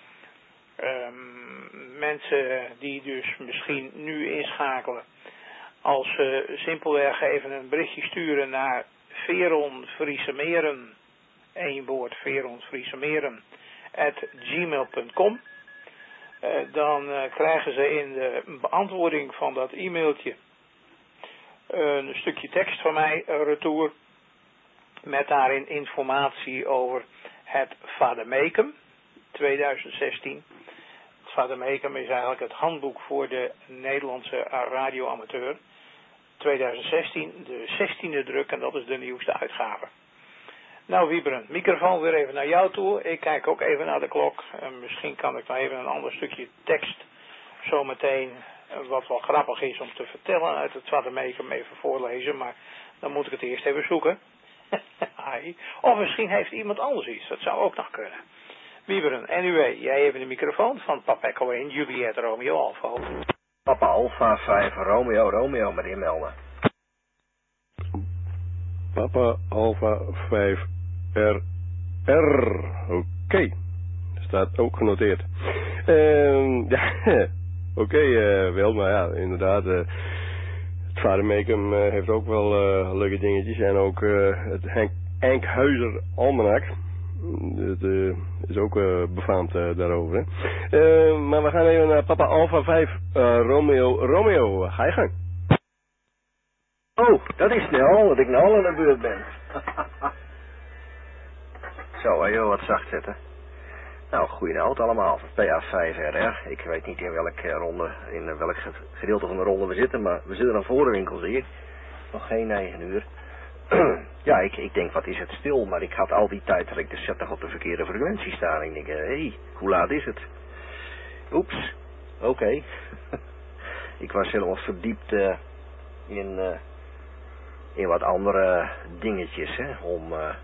Um, mensen die dus misschien nu inschakelen, als ze uh, simpelweg even een berichtje sturen naar Veron Friese Meren, één woord, Veron Friese Meren, at gmail punt com. Uh, dan uh, krijgen ze in de beantwoording van dat e-mailtje een stukje tekst van mij, uh, retour, met daarin informatie over het Vademekum tweeduizend zestien. Het Vademekum is eigenlijk het handboek voor de Nederlandse radioamateur. tweeduizend zestien, de zestiende druk en dat is de nieuwste uitgave. Nou Wieberen, microfoon weer even naar jou toe. Ik kijk ook even naar de klok. En misschien kan ik nog even een ander stukje tekst zometeen, wat wel grappig is om te vertellen, uit het Zwarte Meekum even voorlezen. Maar dan moet ik het eerst even zoeken. Of misschien heeft iemand anders iets. Dat zou ook nog kunnen. Wieberen, anyway, jij even de microfoon van Papa Echo één, Juliet Romeo Alfa. Papa Alfa vijf, Romeo Romeo met inmelden. Papa Alfa vijf R R. Oké. Okay. Staat ook genoteerd. Uh, ja, oké, okay, uh, wel, maar ja, inderdaad. Uh, het Vader Meekum uh, heeft ook wel uh, leuke dingetjes. En ook uh, het Henk Enkhuizer Almanak. Dat uh, is ook uh, befaamd uh, daarover. Hè. Uh, maar we gaan even naar Papa Alfa vijf uh, Romeo Romeo. Ga je gang. Oh, dat is snel, dat ik nou al aan de beurt ben. Zo, joh, wat zacht zetten. Nou, goedenavond allemaal, P A vijf R R. Ik weet niet in welke ronde, in welk gedeelte van de ronde we zitten, maar we zitten aan Vorenwinkel, zie ik. Nog geen negen uur. Ja, ik, ik denk, wat is het stil, maar ik had al die tijd dat ik de set nog op de verkeerde frequentie staan. En ik denk, hé, hey, hoe laat is het? Oeps, oké. Okay. Ik was helemaal verdiept uh, in, uh, in wat andere dingetjes, hè, om... Uh,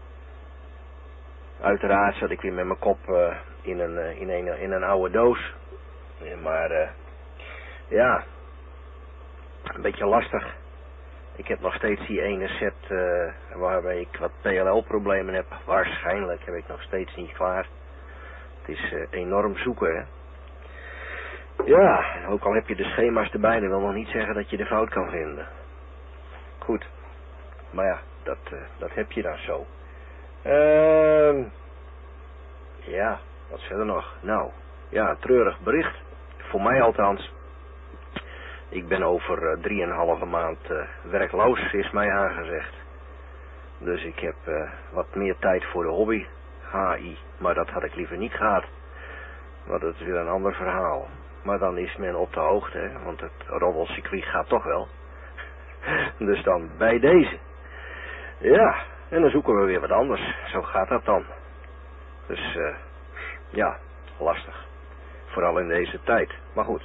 Uiteraard zat ik weer met mijn kop uh, in, een, uh, in, een, in een oude doos. Maar uh, ja, een beetje lastig. Ik heb nog steeds die ene set uh, waarbij ik wat P L L-problemen heb. Waarschijnlijk heb ik nog steeds niet klaar. Het is uh, enorm zoeken, hè. Ja, ook al heb je de schema's erbij, dat wil nog niet zeggen dat je de fout kan vinden. Goed, maar ja, dat, uh, dat heb je dan zo. Ehm uh, ja, wat verder nog? Nou, ja, treurig bericht. Voor mij althans. Ik ben over uh, drieënhalve maand uh, werkloos, is mij aangezegd. Dus ik heb uh, wat meer tijd voor de hobby, H I. Maar dat had ik liever niet gehad. Want dat is weer een ander verhaal. Maar dan is men op de hoogte, hè, want het roddelcircuit gaat toch wel. Dus dan bij deze. Ja. En dan zoeken we weer wat anders. Zo gaat dat dan. Dus, uh, ja, lastig. Vooral in deze tijd. Maar goed.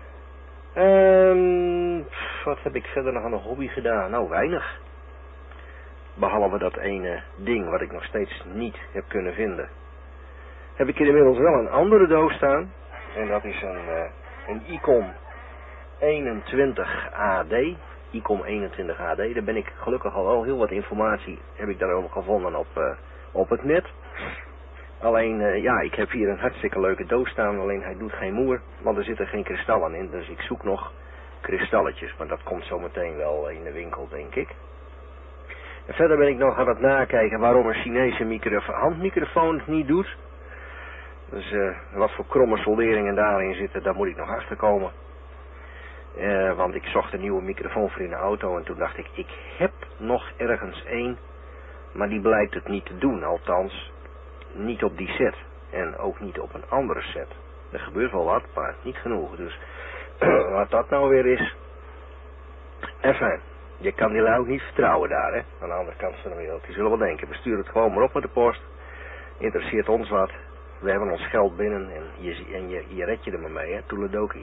Um, wat heb ik verder nog aan de hobby gedaan? Nou, weinig. Behalve dat ene ding wat ik nog steeds niet heb kunnen vinden. Heb ik hier inmiddels wel een andere doos staan. En dat is een, uh, een ICOM eenentwintig A D. ICOM eenentwintig A D, daar ben ik gelukkig al wel heel wat informatie heb ik daarover gevonden op, uh, op het net. Alleen, uh, ja, ik heb hier een hartstikke leuke doos staan, alleen hij doet geen moer, want er zitten geen kristallen in, dus ik zoek nog kristalletjes, maar dat komt zo meteen wel in de winkel, denk ik. En verder ben ik nog aan het nakijken waarom een Chinese microfoon, handmicrofoon het niet doet. Dus uh, wat voor kromme solderingen daarin zitten, daar moet ik nog achter komen. Uh, want ik zocht een nieuwe microfoon voor in de auto en toen dacht ik, ik heb nog ergens één, maar die blijkt het niet te doen, althans niet op die set en ook niet op een andere set. Er gebeurt wel wat, maar niet genoeg, dus wat dat nou weer is, enfin, je kan die lui ook niet vertrouwen daar, hè, aan de andere kant van de wereld. Die zullen wel denken, we sturen het gewoon maar op met de post, interesseert ons wat, we hebben ons geld binnen en je, en je, je red je er maar mee, hè, toeledoki.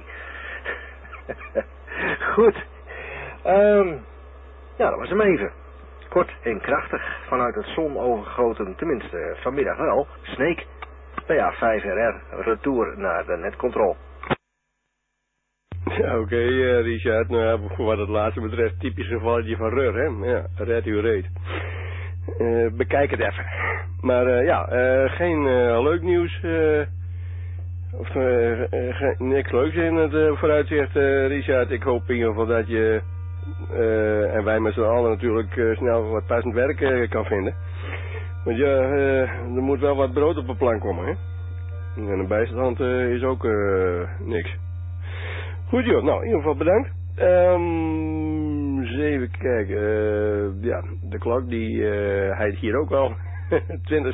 Goed. Um, ja, dat was hem even. Kort en krachtig vanuit het zon overgoten, tenminste vanmiddag wel. Snake, P A vijf R R, retour naar de netcontrol. Ja, oké, okay, uh, Richard. Nou ja, voor wat het laatste betreft, typisch gevalletje van Rur, hè. Ja, red uw reet. Uh, bekijk het even. Maar uh, ja, uh, geen uh, leuk nieuws. Uh, Of uh, uh, niks leuks in het uh, vooruitzicht, uh, Richard. Ik hoop in ieder geval dat je, uh, en wij met z'n allen natuurlijk, uh, snel wat passend werk uh, kan vinden. Want ja, uh, er moet wel wat brood op de plank komen, hè. En een bijstand uh, is ook uh, niks. Goed joh, nou in ieder geval bedankt. Um, eens even kijken. Uh, ja, de klok die uh, heet hier ook al. twintig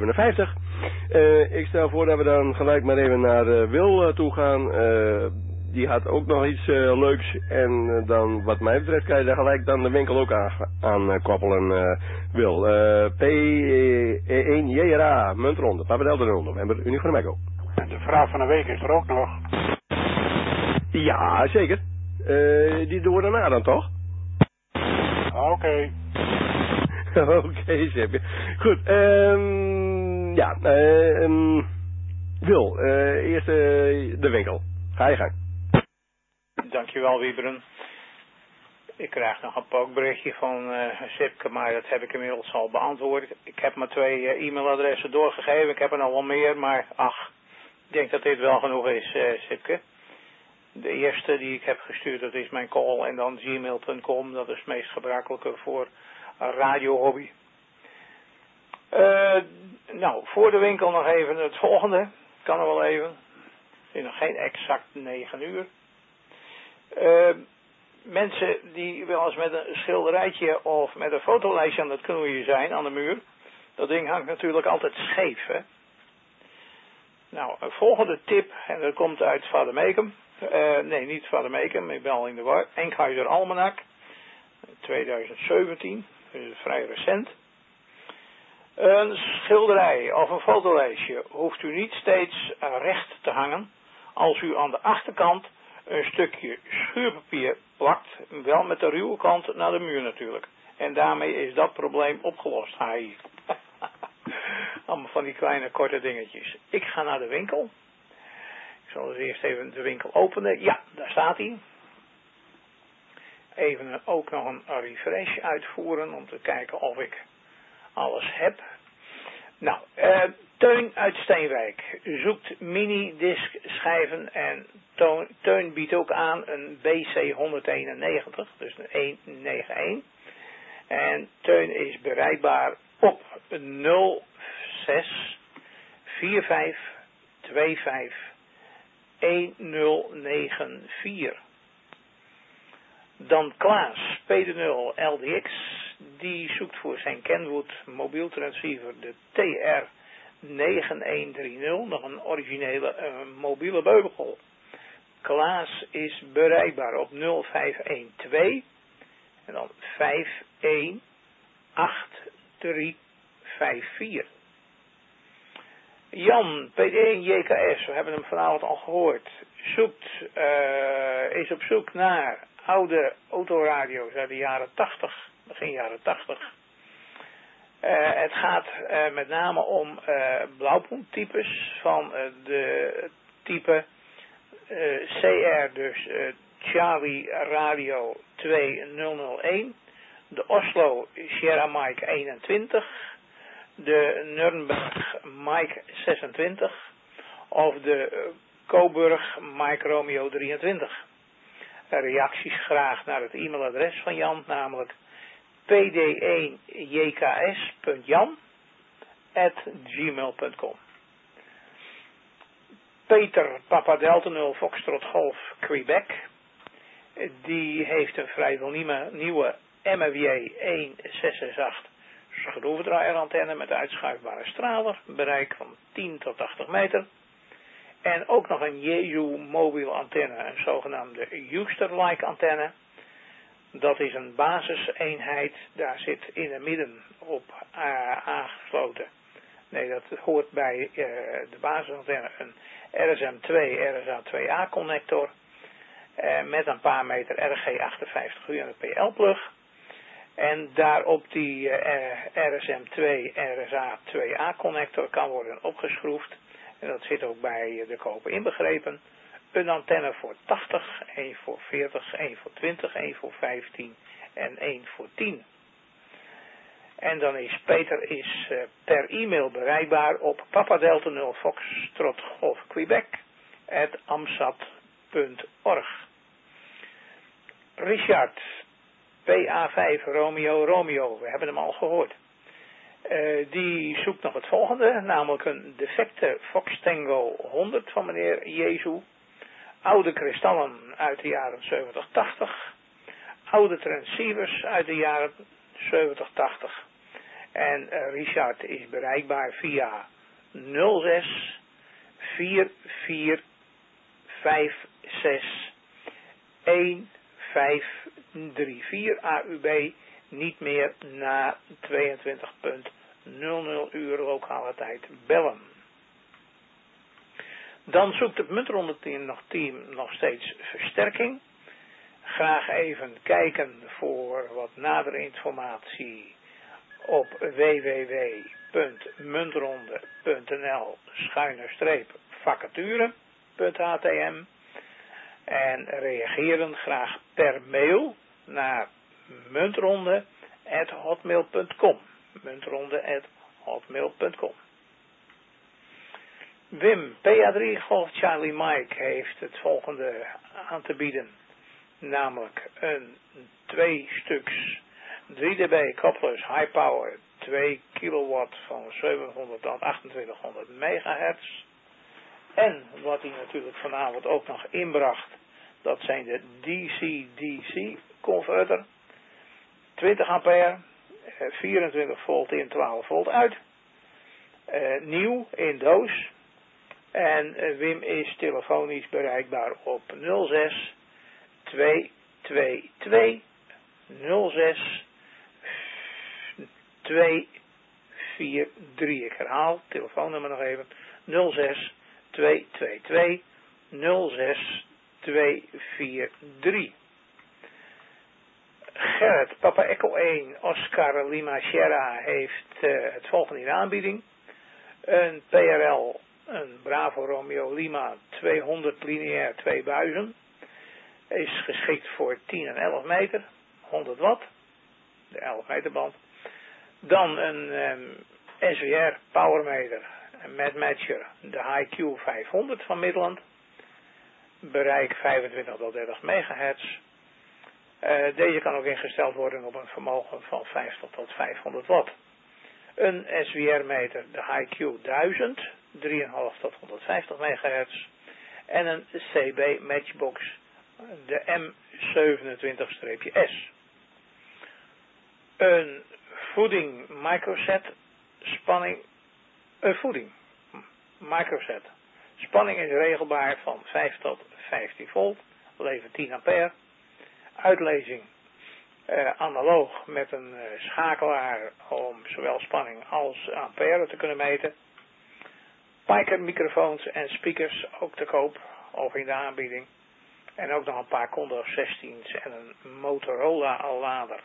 zevenenvijftig. Uh, ik stel voor dat we dan gelijk maar even naar uh, Wil uh, toe gaan. Uh, die had ook nog iets uh, leuks. En uh, dan, wat mij betreft, kan je daar gelijk dan de winkel ook aan, aan uh, koppelen, uh, Wil. Uh, P één J R A, muntronde, Papa Delta nul, november, Uniform Echo. En de vraag van de week is er ook nog. Ja, zeker. Uh, die doen we daarna dan, toch? Oké. Okay. Oké, okay, Seppie. Goed, um, ja, uh, um, Wil, uh, eerst uh, de winkel. Ga je gang. Dankjewel, Wieberen. Ik krijg nog een pookberichtje van uh, Sipke, maar dat heb ik inmiddels al beantwoord. Ik heb maar twee uh, e-mailadressen doorgegeven. Ik heb er nog wel meer, maar ach, ik denk dat dit wel genoeg is, uh, Sipke. De eerste die ik heb gestuurd, dat is mijn call en dan gmail punt com. Dat is het meest gebruikelijke voor een radiohobby. Uh, nou, voor de winkel nog even het volgende. Kan er wel even. Het is nog geen exact negen uur. Uh, mensen die wel eens met een schilderijtje of met een fotolijstje aan het knoeien zijn aan de muur. Dat ding hangt natuurlijk altijd scheef, hè. Nou, een volgende tip, en dat komt uit Vademekum. Uh, nee, niet Vademekum, ik ben al in de war. Enkhuizer Almanak, twintig zeventien, dus vrij recent. Een schilderij of een fotolijstje hoeft u niet steeds recht te hangen als u aan de achterkant een stukje schuurpapier plakt, wel met de ruwe kant naar de muur natuurlijk. En daarmee is dat probleem opgelost. Hai. Allemaal van die kleine korte dingetjes. Ik ga naar de winkel. Ik zal dus eerst even de winkel openen. Ja, daar staat hij. Even ook nog een refresh uitvoeren om te kijken of ik alles heb. Nou, uh, Teun uit Steenwijk zoekt mini-disc schijven en Teun, Teun biedt ook aan een B C honderdeenennegentig, dus een honderdeenennegentig. En Teun is bereikbaar op nul zes vier vijf twee vijf een nul negen vier. Dan Klaas, P D nul L D X, die zoekt voor zijn Kenwood mobiel transceiver de T R negen een drie nul, nog een originele uh, mobiele beugel. Klaas is bereikbaar op nul vijf een twee en dan vijf een acht drie vijf vier. Jan, P D één J K S, we hebben hem vanavond al gehoord, zoekt, uh, is op zoek naar oude autoradio's uit de jaren tachtig, begin jaren tachtig. Uh, het gaat uh, met name om uh, blauwpunttypes van uh, de type uh, C R, dus uh, Charlie Radio twee nul nul een, de Oslo Sierra Mike eenentwintig, de Nürnberg Mike zesentwintig of de uh, Coburg Mike Romeo drieëntwintig. Reacties graag naar het e-mailadres van Jan, namelijk p d één j k s punt jan at gmail punt com. Peter, Papa Delta nul Foxtrot Golf Quebec, die heeft een vrijwel nieuwe, nieuwe M F J één zes zes acht schroevendraaier-antenne met uitschuifbare straler, bereik van tien tot tachtig meter. En ook nog een Jeju mobiele antenne, een zogenaamde Houston-like antenne. Dat is een basiseenheid, daar zit in het midden op uh, aangesloten. Nee, dat hoort bij uh, de basisantenne een R S M twee R S A twee A connector. Uh, met een paar meter R G achtenvijftig honderd P L plug. En daarop die uh, R S M twee R S A twee A connector kan worden opgeschroefd. En dat zit ook bij de koper inbegrepen. Een antenne voor tachtig, één voor veertig, één voor twintig, één voor vijftien en één voor tien. En dan is Peter is uh, per e-mail bereikbaar op papadelta nul Foxtrot Golf Quebec at amsat punt org. Richard, P A vijf Romeo Romeo, we hebben hem al gehoord. Uh, die zoekt nog het volgende, namelijk een defecte Fox Tango honderd van meneer Jezu. Oude kristallen uit de jaren zeventig tachtig. Oude transceivers uit de jaren zeventig tachtig. En uh, Richard is bereikbaar via nul zes vier vier vijf zes een vijf drie vier A U B, niet meer na tweeëntwintig nul nul uur lokale tijd bellen. Dan zoekt het muntronde team nog, team nog steeds versterking. Graag even kijken voor wat nadere informatie op w w w punt muntronde punt n l schuine streep vacature punt h t m en reageren graag per mail naar muntronde at hotmail punt com. muntronde at hotmail punt com. Wim, P A drie Golf Charlie Mike heeft het volgende aan te bieden. Namelijk een twee stuks drie dB couplers high power twee kilowatt van zevenhonderd tot achtentwintighonderd megahertz. En wat hij natuurlijk vanavond ook nog inbracht, dat zijn de D C D C converter. twintig ampère, vierentwintig volt in, twaalf volt uit. Uh, nieuw in doos. En uh, Wim is telefonisch bereikbaar op nul zes twee twee twee nul zes twee vier drie. Ik herhaal, telefoonnummer nog even. nul zes twee twee twee nul zes twee vier drie. Gerrit, Papa Echo één, Oscar Lima Sierra heeft uh, het volgende in aanbieding. Een P R L, een Bravo Romeo Lima tweehonderd lineair twee buizen. Is geschikt voor tien en elf meter, honderd watt, de elf meter band. Dan een um, S W R powermeter met matcher, de High Q vijfhonderd van Midland. Bereik vijfentwintig tot dertig megahertz. Uh, deze kan ook ingesteld worden op een vermogen van vijftig tot vijfhonderd watt. Een S W R meter, de High Q duizend, drie komma vijf tot honderdvijftig megahertz. En een C B matchbox, de M zevenentwintig S. Een voeding microset, spanning, een voeding microset. Spanning is regelbaar van vijf tot vijftien volt, levert tien ampère. Uitlezing uh, analoog met een uh, schakelaar om zowel spanning als ampère te kunnen meten. Piker microfoons en speakers ook te koop of in de aanbieding. En ook nog een paar Condor zestien's en een Motorola lader.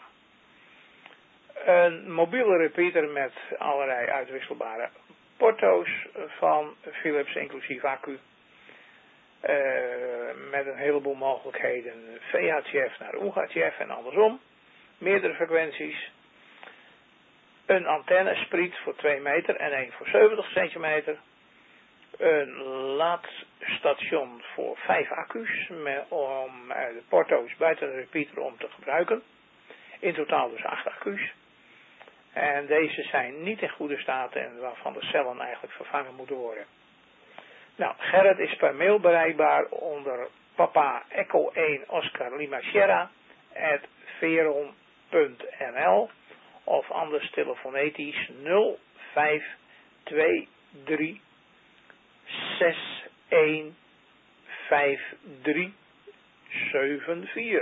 Een mobiele repeater met allerlei uitwisselbare porto's van Philips inclusief accu. Uh, met een heleboel mogelijkheden V H F naar U H F en andersom. Meerdere frequenties. Een antenne spriet voor twee meter en één voor zeventig centimeter. Een laadstation voor vijf accu's met, om uh, de porto's buiten de repeater om te gebruiken. In totaal dus acht accu's. En deze zijn niet in goede staat en waarvan de cellen eigenlijk vervangen moeten worden. Nou, Gerrit is per mail bereikbaar onder Papa Echo één Oscar Lima Sierra at veron punt n l of anders telefonetisch nul vijf twee drie zes een vijf drie zeven vier.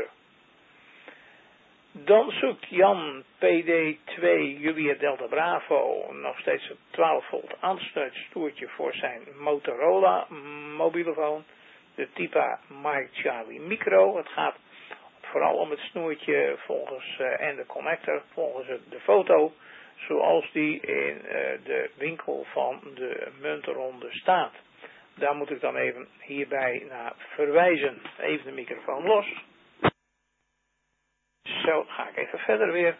Dan zoekt Jan P D twee Julia Delta Bravo nog steeds een twaalf volt aansluitstoertje voor zijn Motorola mobielefoon. De type Mike Charlie Micro. Het gaat vooral om het snoertje volgens uh, en de connector volgens het, de foto zoals die in uh, de winkel van de muntronde staat. Daar moet ik dan even hierbij naar verwijzen. Even de microfoon los. Zo, ga ik even verder weer.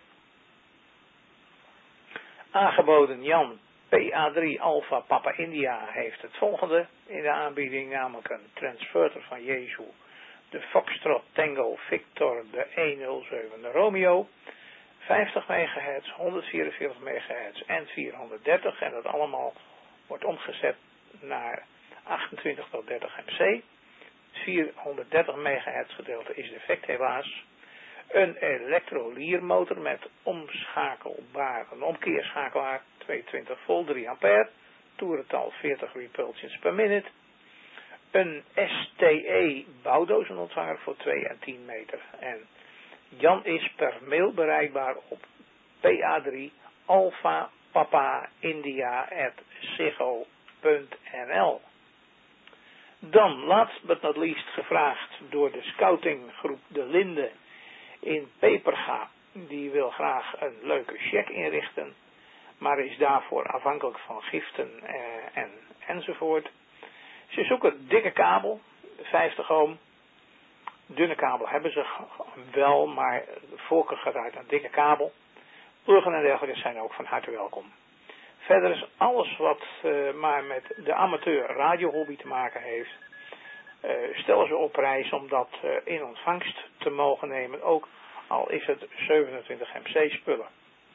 Aangeboden Jan P A drie Alpha Papa India heeft het volgende in de aanbieding, namelijk een transverter van Jezu, de Foxtrot Tango Victor, de honderdzeven Romeo, vijftig megahertz, honderdvierenveertig megahertz en vierhonderddertig en dat allemaal wordt omgezet naar achtentwintig tot dertig M C. vierhonderddertig megahertz gedeelte is defect helaas. Een elektroliermotor met omschakelbaar, een omkeerschakelaar, tweehonderdtwintig volt, drie ampère, toerental veertig repulsions per minute. een S T E bouwdozenontvanger voor twee en tien meter. En Jan is per mail bereikbaar op P A drie Alpha Papa India at ziggo punt n l. Dan, last but not least, gevraagd door de scoutinggroep De Linde in Peperga. Die wil graag een leuke check inrichten, maar is daarvoor afhankelijk van giften eh, en, enzovoort. Ze zoeken dikke kabel, vijftig ohm. Dunne kabel hebben ze wel, maar de voorkeur gaat uit een dikke kabel. Pluggen en dergelijke zijn ook van harte welkom. Verder is alles wat uh, maar met de amateur radiohobby te maken heeft, uh, stellen ze op prijs om dat uh, in ontvangst te mogen nemen, ook al is het zevenentwintig M C spullen.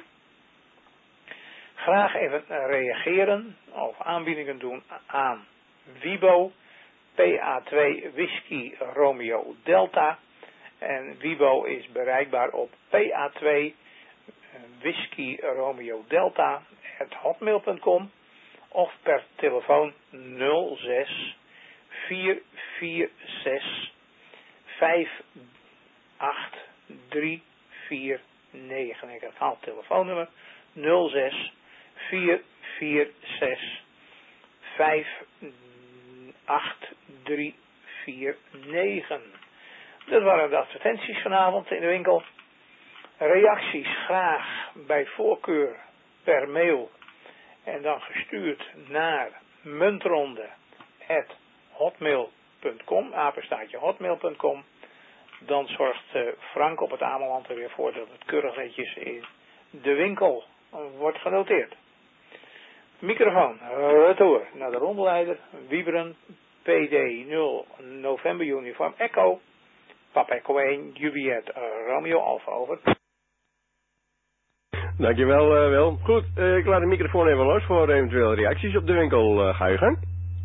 Graag even uh, reageren of aanbiedingen doen aan Wibo, P A twee Whisky Romeo Delta. En Wibo is bereikbaar op P A twee Whisky Romeo Delta at hotmail punt com of per telefoon nul zes vier vier zes vijf acht drie vier negen. Ik herhaal het telefoonnummer nul zes vier vier zes vijf acht drie vier negen. Dat waren de advertenties vanavond in de winkel. Reacties graag bij voorkeur per mail en dan gestuurd naar muntronde at hotmail punt com, apenstaartje hotmail punt com. Dan zorgt uh, Frank op het Ameland er weer voor dat het keurig netjes in de winkel wordt genoteerd. Microfoon, retour naar de rondeleider, Wieberen, P D nul November Uniform Echo, Papa Echo één, Juliet uh, Romeo Alpha over. Dankjewel, uh, Wil. Goed, uh, ik laat de microfoon even los voor eventuele reacties op de winkel. Uh, ga je gang?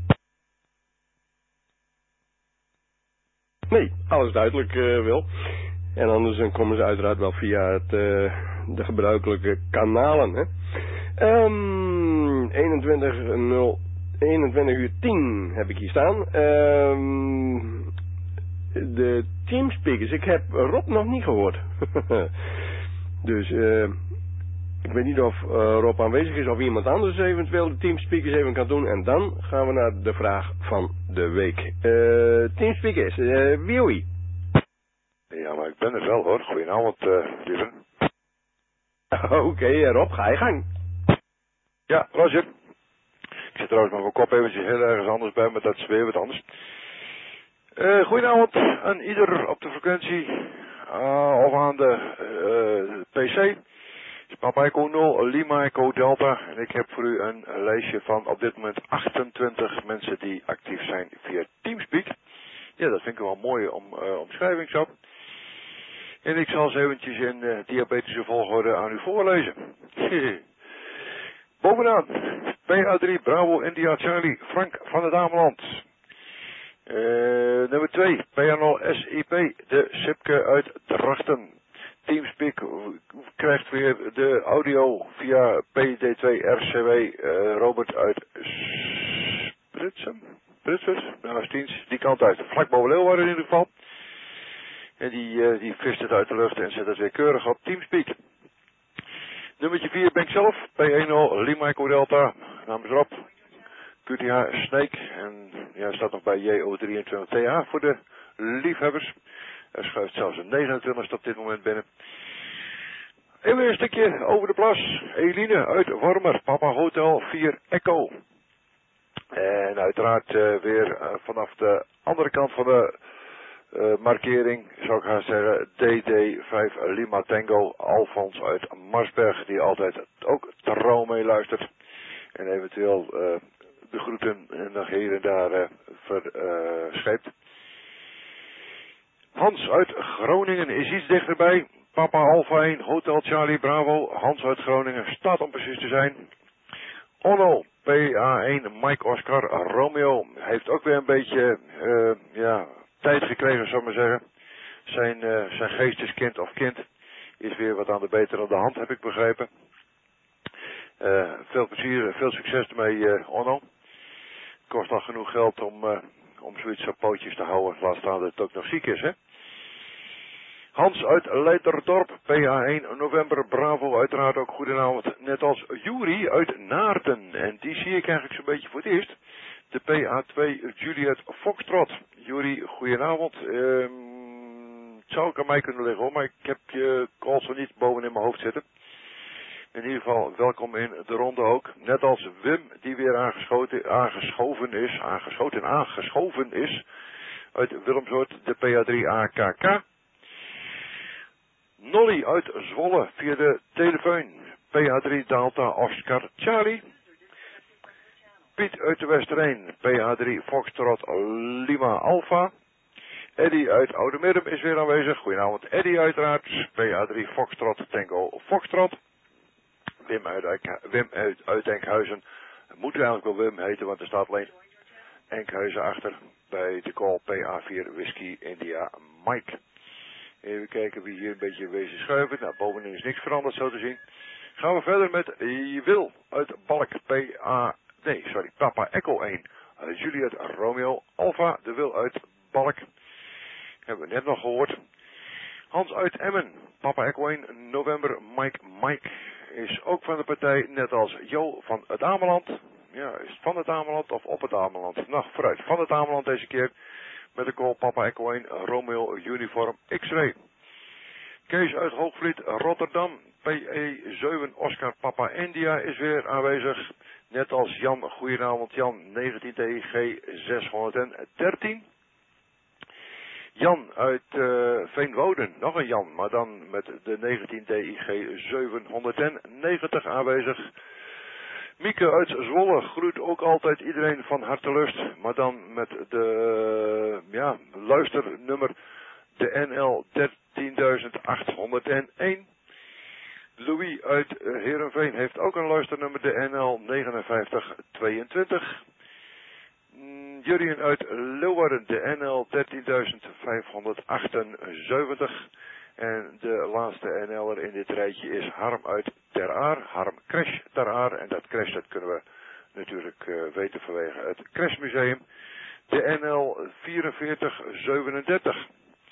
Nee, alles duidelijk, uh, Wil. En anders dan komen ze uiteraard wel via het, uh, de gebruikelijke kanalen. Hè? Um, eenentwintig uur tien heb ik hier staan. Um, de teamspeakers, ik heb Rob nog niet gehoord. Dus uh, ik weet niet of uh, Rob aanwezig is of iemand anders eventueel de teamspeakers even kan doen. En dan gaan we naar de vraag van de week. Uh, teamspeakers, uh, wie? Ja, maar ik ben er wel hoor. Goedenavond, uh, lieve. Oké, okay, Rob, ga je gang. Ja, Roger. Ik zit trouwens met mijn kop eventjes heel ergens anders bij, maar dat is weer wat anders. Uh, goedenavond aan ieder op de frequentie uh, of aan de uh, P C. Papa Echo nul, Lima Echo Delta. En ik heb voor u een lijstje van op dit moment achtentwintig mensen die actief zijn via Teamspeak. Ja, dat vind ik wel een mooie om, uh, omschrijving zo. En ik zal ze eventjes in uh, diabetische volgorde aan u voorlezen. Bovenaan, P A drie Bravo India Charlie, Frank van het Ameland. Uh, nummer twee, P A nul S I P, de Sipke uit Drachten. Teamspeak krijgt weer de audio via P D twee R C W, uh, Robert uit Spritsum. Spritsum, nou, die kant uit, vlak boven Leeuwarden in ieder geval. En die, uh, die vist het uit de lucht en zet het weer keurig op Teamspeak. Nummertje vier ben ik zelf, P een nul Lima Echo Delta, namens Rob, Q T H Snake en ja, staat nog bij J O drieëntwintig T H voor de liefhebbers. Er schuift zelfs een negenentwintigste op dit moment binnen. Even een stukje over de plas. Eline uit Wormer, Papa Hotel vier Echo. En uiteraard uh, weer uh, vanaf de andere kant van de uh, markering, zou ik gaan zeggen, D D vijf Lima Tango, Alfons uit Marsberg, die altijd ook trouw mee luistert. En eventueel uh, de groeten nog hier en daar uh, verscheept. Uh, Hans uit Groningen is iets dichterbij. Papa Alpha één, Hotel Charlie Bravo. Hans uit Groningen staat om precies te zijn. Onno, P A één, Mike Oscar Romeo. Heeft ook weer een beetje uh, ja, tijd gekregen, zou ik maar zeggen. Zijn, uh, zijn geesteskind of kind is weer wat aan de betere aan de hand, heb ik begrepen. Uh, veel plezier, veel succes ermee, uh, Onno. Kost al genoeg geld om... Uh, om zoiets op pootjes te houden. Laat staan dat het ook nog ziek is, hè. Hans uit Leiderdorp, P A één november, bravo, uiteraard ook goedenavond. Net als Juri uit Naarden. En die zie ik eigenlijk zo'n beetje voor het eerst. De P A twee Juliet Foxtrot. Juri, goedenavond. Um, het zou ook aan mij kunnen liggen hoor, maar ik heb je calls er niet bovenin mijn hoofd zitten. In ieder geval, welkom in de ronde ook. Net als Wim, die weer aangeschoten, aangeschoven is, aangeschoten en aangeschoven is. Uit Willemsoort, de P A drie A K K. Nolly uit Zwolle via de telefoon. P A drie Delta Oscar Charlie. Piet uit de Westereen. P A drie Foxtrot Lima Alpha. Eddy uit Oudemirm is weer aanwezig. Goedenavond Eddy uiteraard. P A drie Foxtrot Tango Foxtrot. Wim uit, Wim uit, uit Enkhuizen. Moet u eigenlijk wel Wim heten, want er staat alleen Enkhuizen achter. Bij de call P A vier Whisky India Mike. Even kijken wie hier een beetje wezen schuiven. Nou, bovenin is niks veranderd, zo te zien. Gaan we verder met Wil uit Balk. P A... Nee, sorry. Papa Echo één. Uh, Juliet Romeo Alpha. De Wil uit Balk. Hebben we net nog gehoord. Hans uit Emmen. Papa Echo één. November. Mike Mike is ook van de partij. Net als Jo van het Ameland. Ja, is het van het Ameland of op het Ameland? Nou, vooruit. Van het Ameland deze keer. Met de call Papa Echo één, Romeo Uniform X-Ray. Kees uit Hoogvliet, Rotterdam. P E zeven Oscar Papa India is weer aanwezig. Net als Jan, goedenavond Jan, negentien T G zeshonderddertien. Jan uit uh, Veenwouden, nog een Jan, maar dan met de negentien D I G zevenhonderdnegentig aanwezig. Mieke uit Zwolle groet ook altijd iedereen van hartelust, maar dan met de ja, luisternummer de N L dertienduizend achthonderdéén. Louis uit Heerenveen heeft ook een luisternummer, de N L negenenvijftig tweeëntwintig. Jurien uit Leeuwarden, de N L dertienduizend vijfhonderdachtenzeventig. En de laatste N L'er in dit rijtje is Harm uit Ter Aar. Harm Crash Ter Aar. En dat crash dat kunnen we natuurlijk uh, weten vanwege het Crashmuseum. De N L vierenveertig zevenendertig.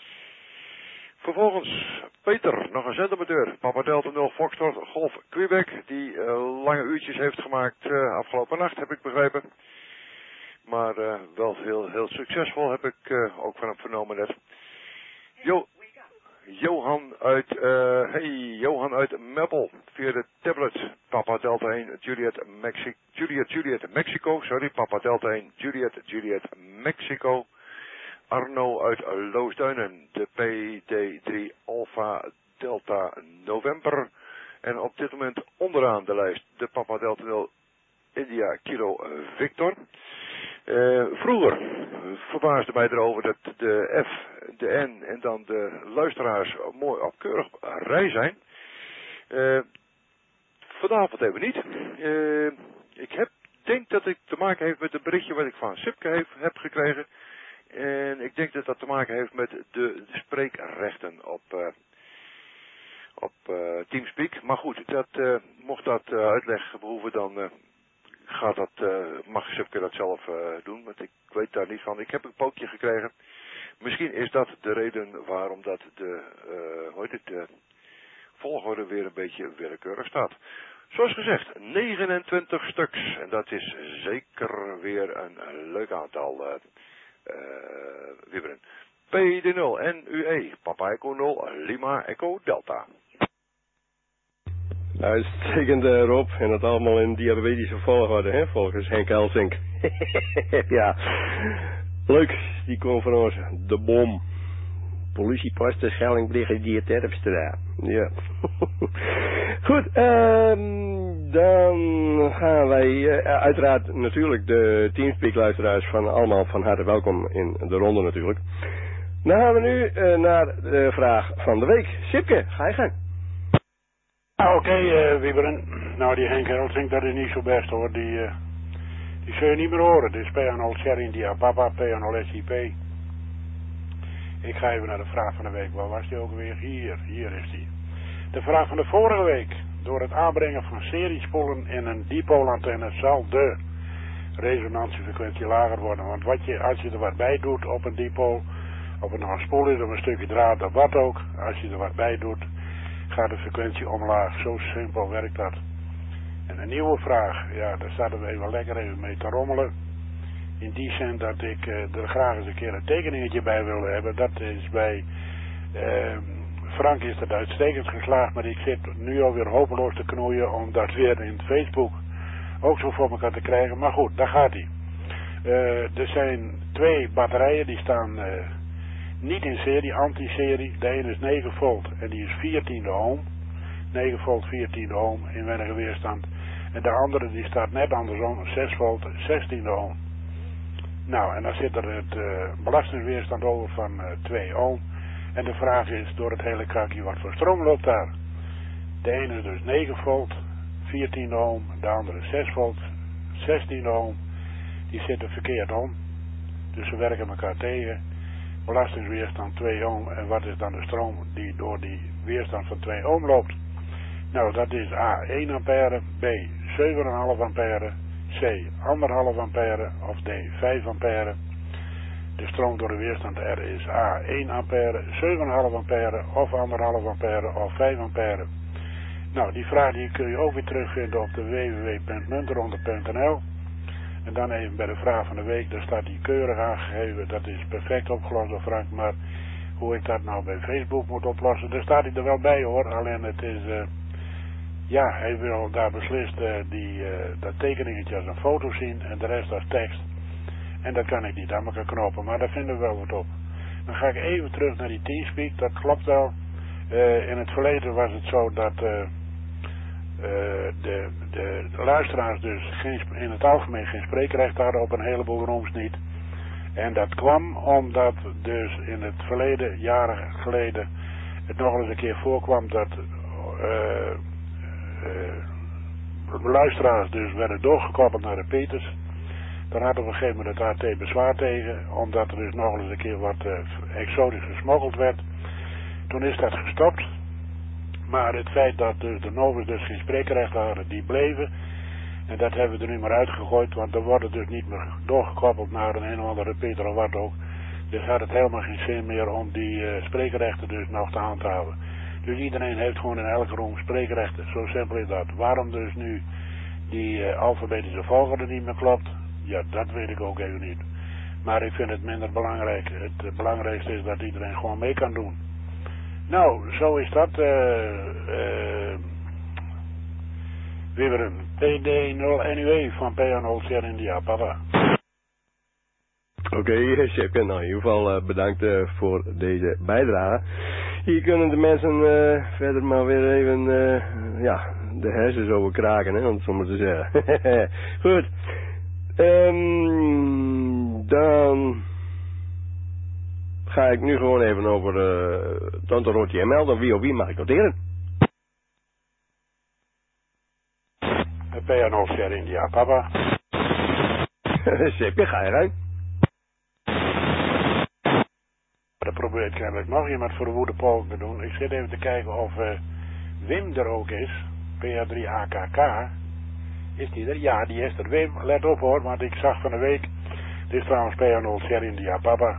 Vervolgens Peter, nog een zendermoteur. Papa Delta nul Foxtrot Golf Quebec. Die uh, lange uurtjes heeft gemaakt uh, afgelopen nacht, heb ik begrepen. Maar uh, wel heel, heel succesvol, heb ik uh, ook van hem vernomen net. Jo, Johan uit, uh, hey, Johan uit Meppel, via de tablet, Papa Delta één, Juliet, Mexi Juliet, Juliet, Mexico, sorry, Papa Delta één, Juliet, Juliet, Mexico. Arno uit Loosduinen, de P D drie Alpha Delta November. En op dit moment onderaan de lijst, de Papa Delta nul India Kilo Victor. Uh, vroeger verbaasde mij erover dat de F, de N en dan de luisteraars mooi op keurig rij zijn. Uh, vanavond even niet. Uh, ik heb, denk dat het te maken heeft met een berichtje wat ik van Sipke heeft, heb gekregen. En ik denk dat dat te maken heeft met de, de spreekrechten op, uh, op uh, Teamspeak. Maar goed, dat, uh, mocht dat uh, uitleg behoeven, dan... Uh, Gaat dat, uh, mag Sipke dat zelf uh, doen, want ik weet daar niet van. Ik heb een pookje gekregen. Misschien is dat de reden waarom dat de, uh, hoe heet het, de volgorde weer een beetje willekeurig staat. Zoals gezegd, negenentwintig stuks. En dat is zeker weer een leuk aantal, uh, uh, wibberen. P D nul N U E, Papa Echo nul, Lima Echo Delta. Uitstekend uh, Rob, en dat allemaal in diabetische volgorde, hè, volgens Henk Elsink. Ja, leuk, die komt van ons, de bom. Politieposten Schellingbrigadier Terpstra. Ja. Goed, um, dan gaan wij uh, uiteraard natuurlijk de Teamspeak-luisteraars van allemaal van harte welkom in de ronde natuurlijk. Dan gaan we nu uh, naar de vraag van de week. Sipke, ga je gang. Ah, oké, okay, uh, Wieberen. Nou, die Henk Elsink, dat is niet zo best hoor. Die, uh, die zul je niet meer horen. Dit is P A nul Cherry India Papa, P A nul S I P. Ik ga even naar de vraag van de week. Waar was die ook weer? Hier, hier is die. De vraag van de vorige week. Door het aanbrengen van seriespoelen in een dipoolantenne zal de resonantiefrequentie lager worden. Want wat je, als je er wat bij doet op een dipool, of het nou een spoel is of een stukje draad of wat ook, als je er wat bij doet, gaat de frequentie omlaag. Zo simpel werkt dat. En een nieuwe vraag, ja, daar staat we even lekker even mee te rommelen. In die zin dat ik uh, er graag eens een keer een tekeningetje bij wilde hebben. Dat is bij uh, Frank is dat uitstekend geslaagd, maar ik zit nu alweer hopeloos te knoeien om dat weer in Facebook ook zo voor elkaar te krijgen. Maar goed, daar gaat hij. Uh, er zijn twee batterijen, die staan uh, niet in serie, anti-serie. De ene is negen volt en die is viertiende ohm. negen volt, viertiende ohm, inwendige weerstand. En de andere die staat net andersom, zes volt, zestiende ohm. Nou, en dan zit er het uh, belastingsweerstand over van uh, twee ohm. En de vraag is door het hele krakje, wat voor stroom loopt daar? De ene is dus negen volt, viertien ohm, de andere zes volt, zestien ohm. Die zitten verkeerd om. Dus ze werken elkaar tegen. Belastingsweerstand twee ohm. En wat is dan de stroom die door die weerstand van twee ohm loopt? Nou, dat is A één ampère, B zeven komma vijf ampère, C anderhalf ampère of D vijf ampère. De stroom door de weerstand R is A één ampère, zeven komma vijf ampère of anderhalf ampère of vijf ampère. Nou, die vraag die kun je ook weer terugvinden op de w w w punt munteronder punt n l. En dan even bij de vraag van de week, daar staat die keurig aangegeven. Dat is perfect opgelost door Frank, maar hoe ik dat nou bij Facebook moet oplossen, daar staat hij er wel bij hoor. Alleen het is, uh, ja, hij wil daar beslist uh, die, uh, dat tekeningetje als een foto zien en de rest als tekst. En dat kan ik niet aan elkaar knopen, maar daar vinden we wel wat op. Dan ga ik even terug naar die Teamspeak, dat klopt wel. Uh, in het verleden was het zo dat uh, uh, de, de, de luisteraars dus geen, in het algemeen geen spreekrecht hadden, op een heleboel rooms niet. En dat kwam omdat dus in het verleden, jaren geleden, het nog eens een keer voorkwam dat uh, uh, luisteraars dus werden doorgekoppeld naar de Peters. Dan hadden we op een gegeven moment het A T bezwaar tegen, omdat er dus nog eens een keer wat uh, exotisch gesmokkeld werd. Toen is dat gestopt. Maar het feit dat dus de Novus dus geen spreekrecht hadden, die bleven. En dat hebben we er nu maar uitgegooid, want er worden dus niet meer doorgekoppeld naar een een of andere Peter of wat ook. Dus had het helemaal geen zin meer om die uh, spreekrechten dus nog te handhaven. Dus iedereen heeft gewoon in elke room spreekrechten, zo simpel is dat. Waarom dus nu die uh, alfabetische volgorde niet meer klopt, ja, dat weet ik ook even niet. Maar ik vind het minder belangrijk. Het uh, belangrijkste is dat iedereen gewoon mee kan doen. Nou, zo is dat. Uh, uh, Wibberen, P D nul N U E van P A nul Sierra India, papa. Oké, okay, Sjepke, nou in ieder geval uh, bedankt uh, voor deze bijdrage. Hier kunnen de mensen uh, verder maar weer even uh, ja, de hersens over kraken, hè, om het zo maar te zeggen. Goed. Um, dan ga ik nu gewoon even over uh, Tonto Rotje melden. Wie of wie mag ik noteren? P A nul Sierra India, papa. Sjepke, ga je eruit? Dat probeert kennelijk nog iemand voor de woedepoging te doen. Ik zit even te kijken of uh, Wim er ook is. P A drie A K K. Is die er? Ja, die is er. Wim, let op hoor, want ik zag van de week. Dit is trouwens P A nul Sierra India, papa.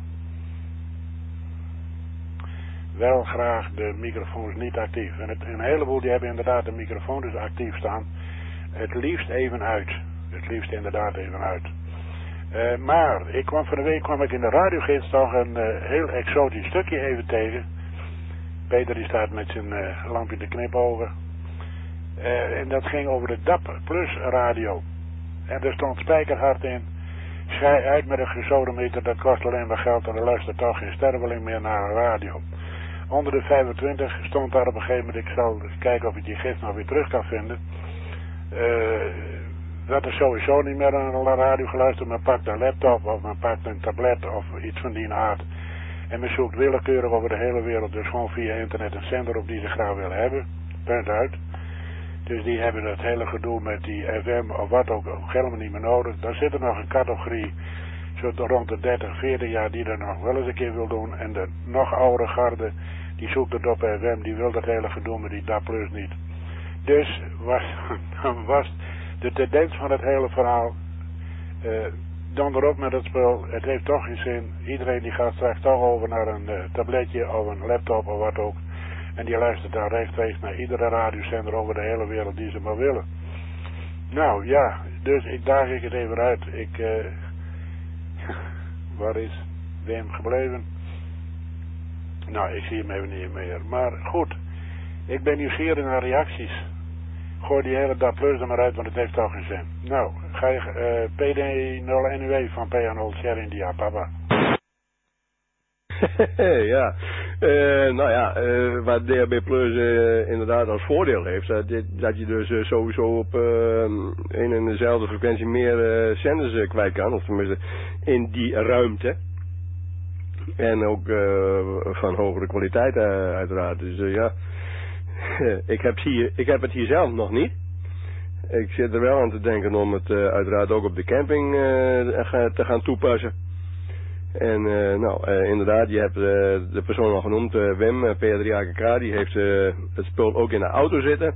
Wel graag de microfoons niet actief. En het, een heleboel die hebben inderdaad de microfoon dus actief staan. Het liefst even uit. Het liefst inderdaad even uit. Uh, maar, ik kwam van de week kwam ik in de radiogids toch een uh, heel exotisch stukje even tegen. Peter die staat met zijn uh, lampje te knipogen. Uh, en dat ging over de D A P Plus radio. En er stond spijkerhard in. Schij uit met een gesodometer, dat kost alleen maar geld en er luistert toch geen sterveling meer naar een radio. Onder de vijfentwintig stond daar op een gegeven moment, ik zal kijken of ik die gids nog weer terug kan vinden. Uh, dat er sowieso niet meer aan een radio geluisterd. Men pakt een laptop of men pakt een tablet of iets van die aard. En men zoekt willekeurig over de hele wereld, dus gewoon via internet een zender op die ze graag willen hebben. Punt uit. Dus die hebben dat hele gedoe met die F M of wat ook, ook helemaal niet meer nodig. Dan zit er nog een categorie, zo rond de dertig, veertig jaar, die dat nog wel eens een keer wil doen. En de nog oudere garde, die zoekt het op F M, die wil dat hele gedoe met die D A Plus niet. Dus was, was de tendens van het hele verhaal, Uh, dan erop met het spul. Het heeft toch geen zin. Iedereen die gaat straks toch over naar een uh, tabletje of een laptop of wat ook. En die luistert dan rechtstreeks naar iedere radiozender over de hele wereld die ze maar willen. Nou ja, dus ik daag ik het even uit. Ik, uh, waar is Wim gebleven? Nou, ik zie hem even niet meer. Maar goed, ik ben nieuwsgierig naar reacties. Gooi die hele dag plus er maar uit, want het heeft toch geen zin. Nou, ga je uh, P D nul N U E van P A nul Sierra India, papa. Ja, uh, nou ja, uh, wat D H B Plus uh, inderdaad als voordeel heeft, dat, dat je dus uh, sowieso op uh, een en dezelfde frequentie meer uh, zenders uh, kwijt kan, of tenminste in die ruimte. En ook uh, van hogere kwaliteit uh, uiteraard. Dus uh, ja, ik heb, hier, ik heb het hier zelf nog niet. Ik zit er wel aan te denken om het uh, uiteraard ook op de camping uh, te gaan toepassen. En uh, nou, uh, inderdaad, je hebt uh, de persoon al genoemd, uh, Wim, uh, P A drie A K K, die heeft uh, het spul ook in de auto zitten.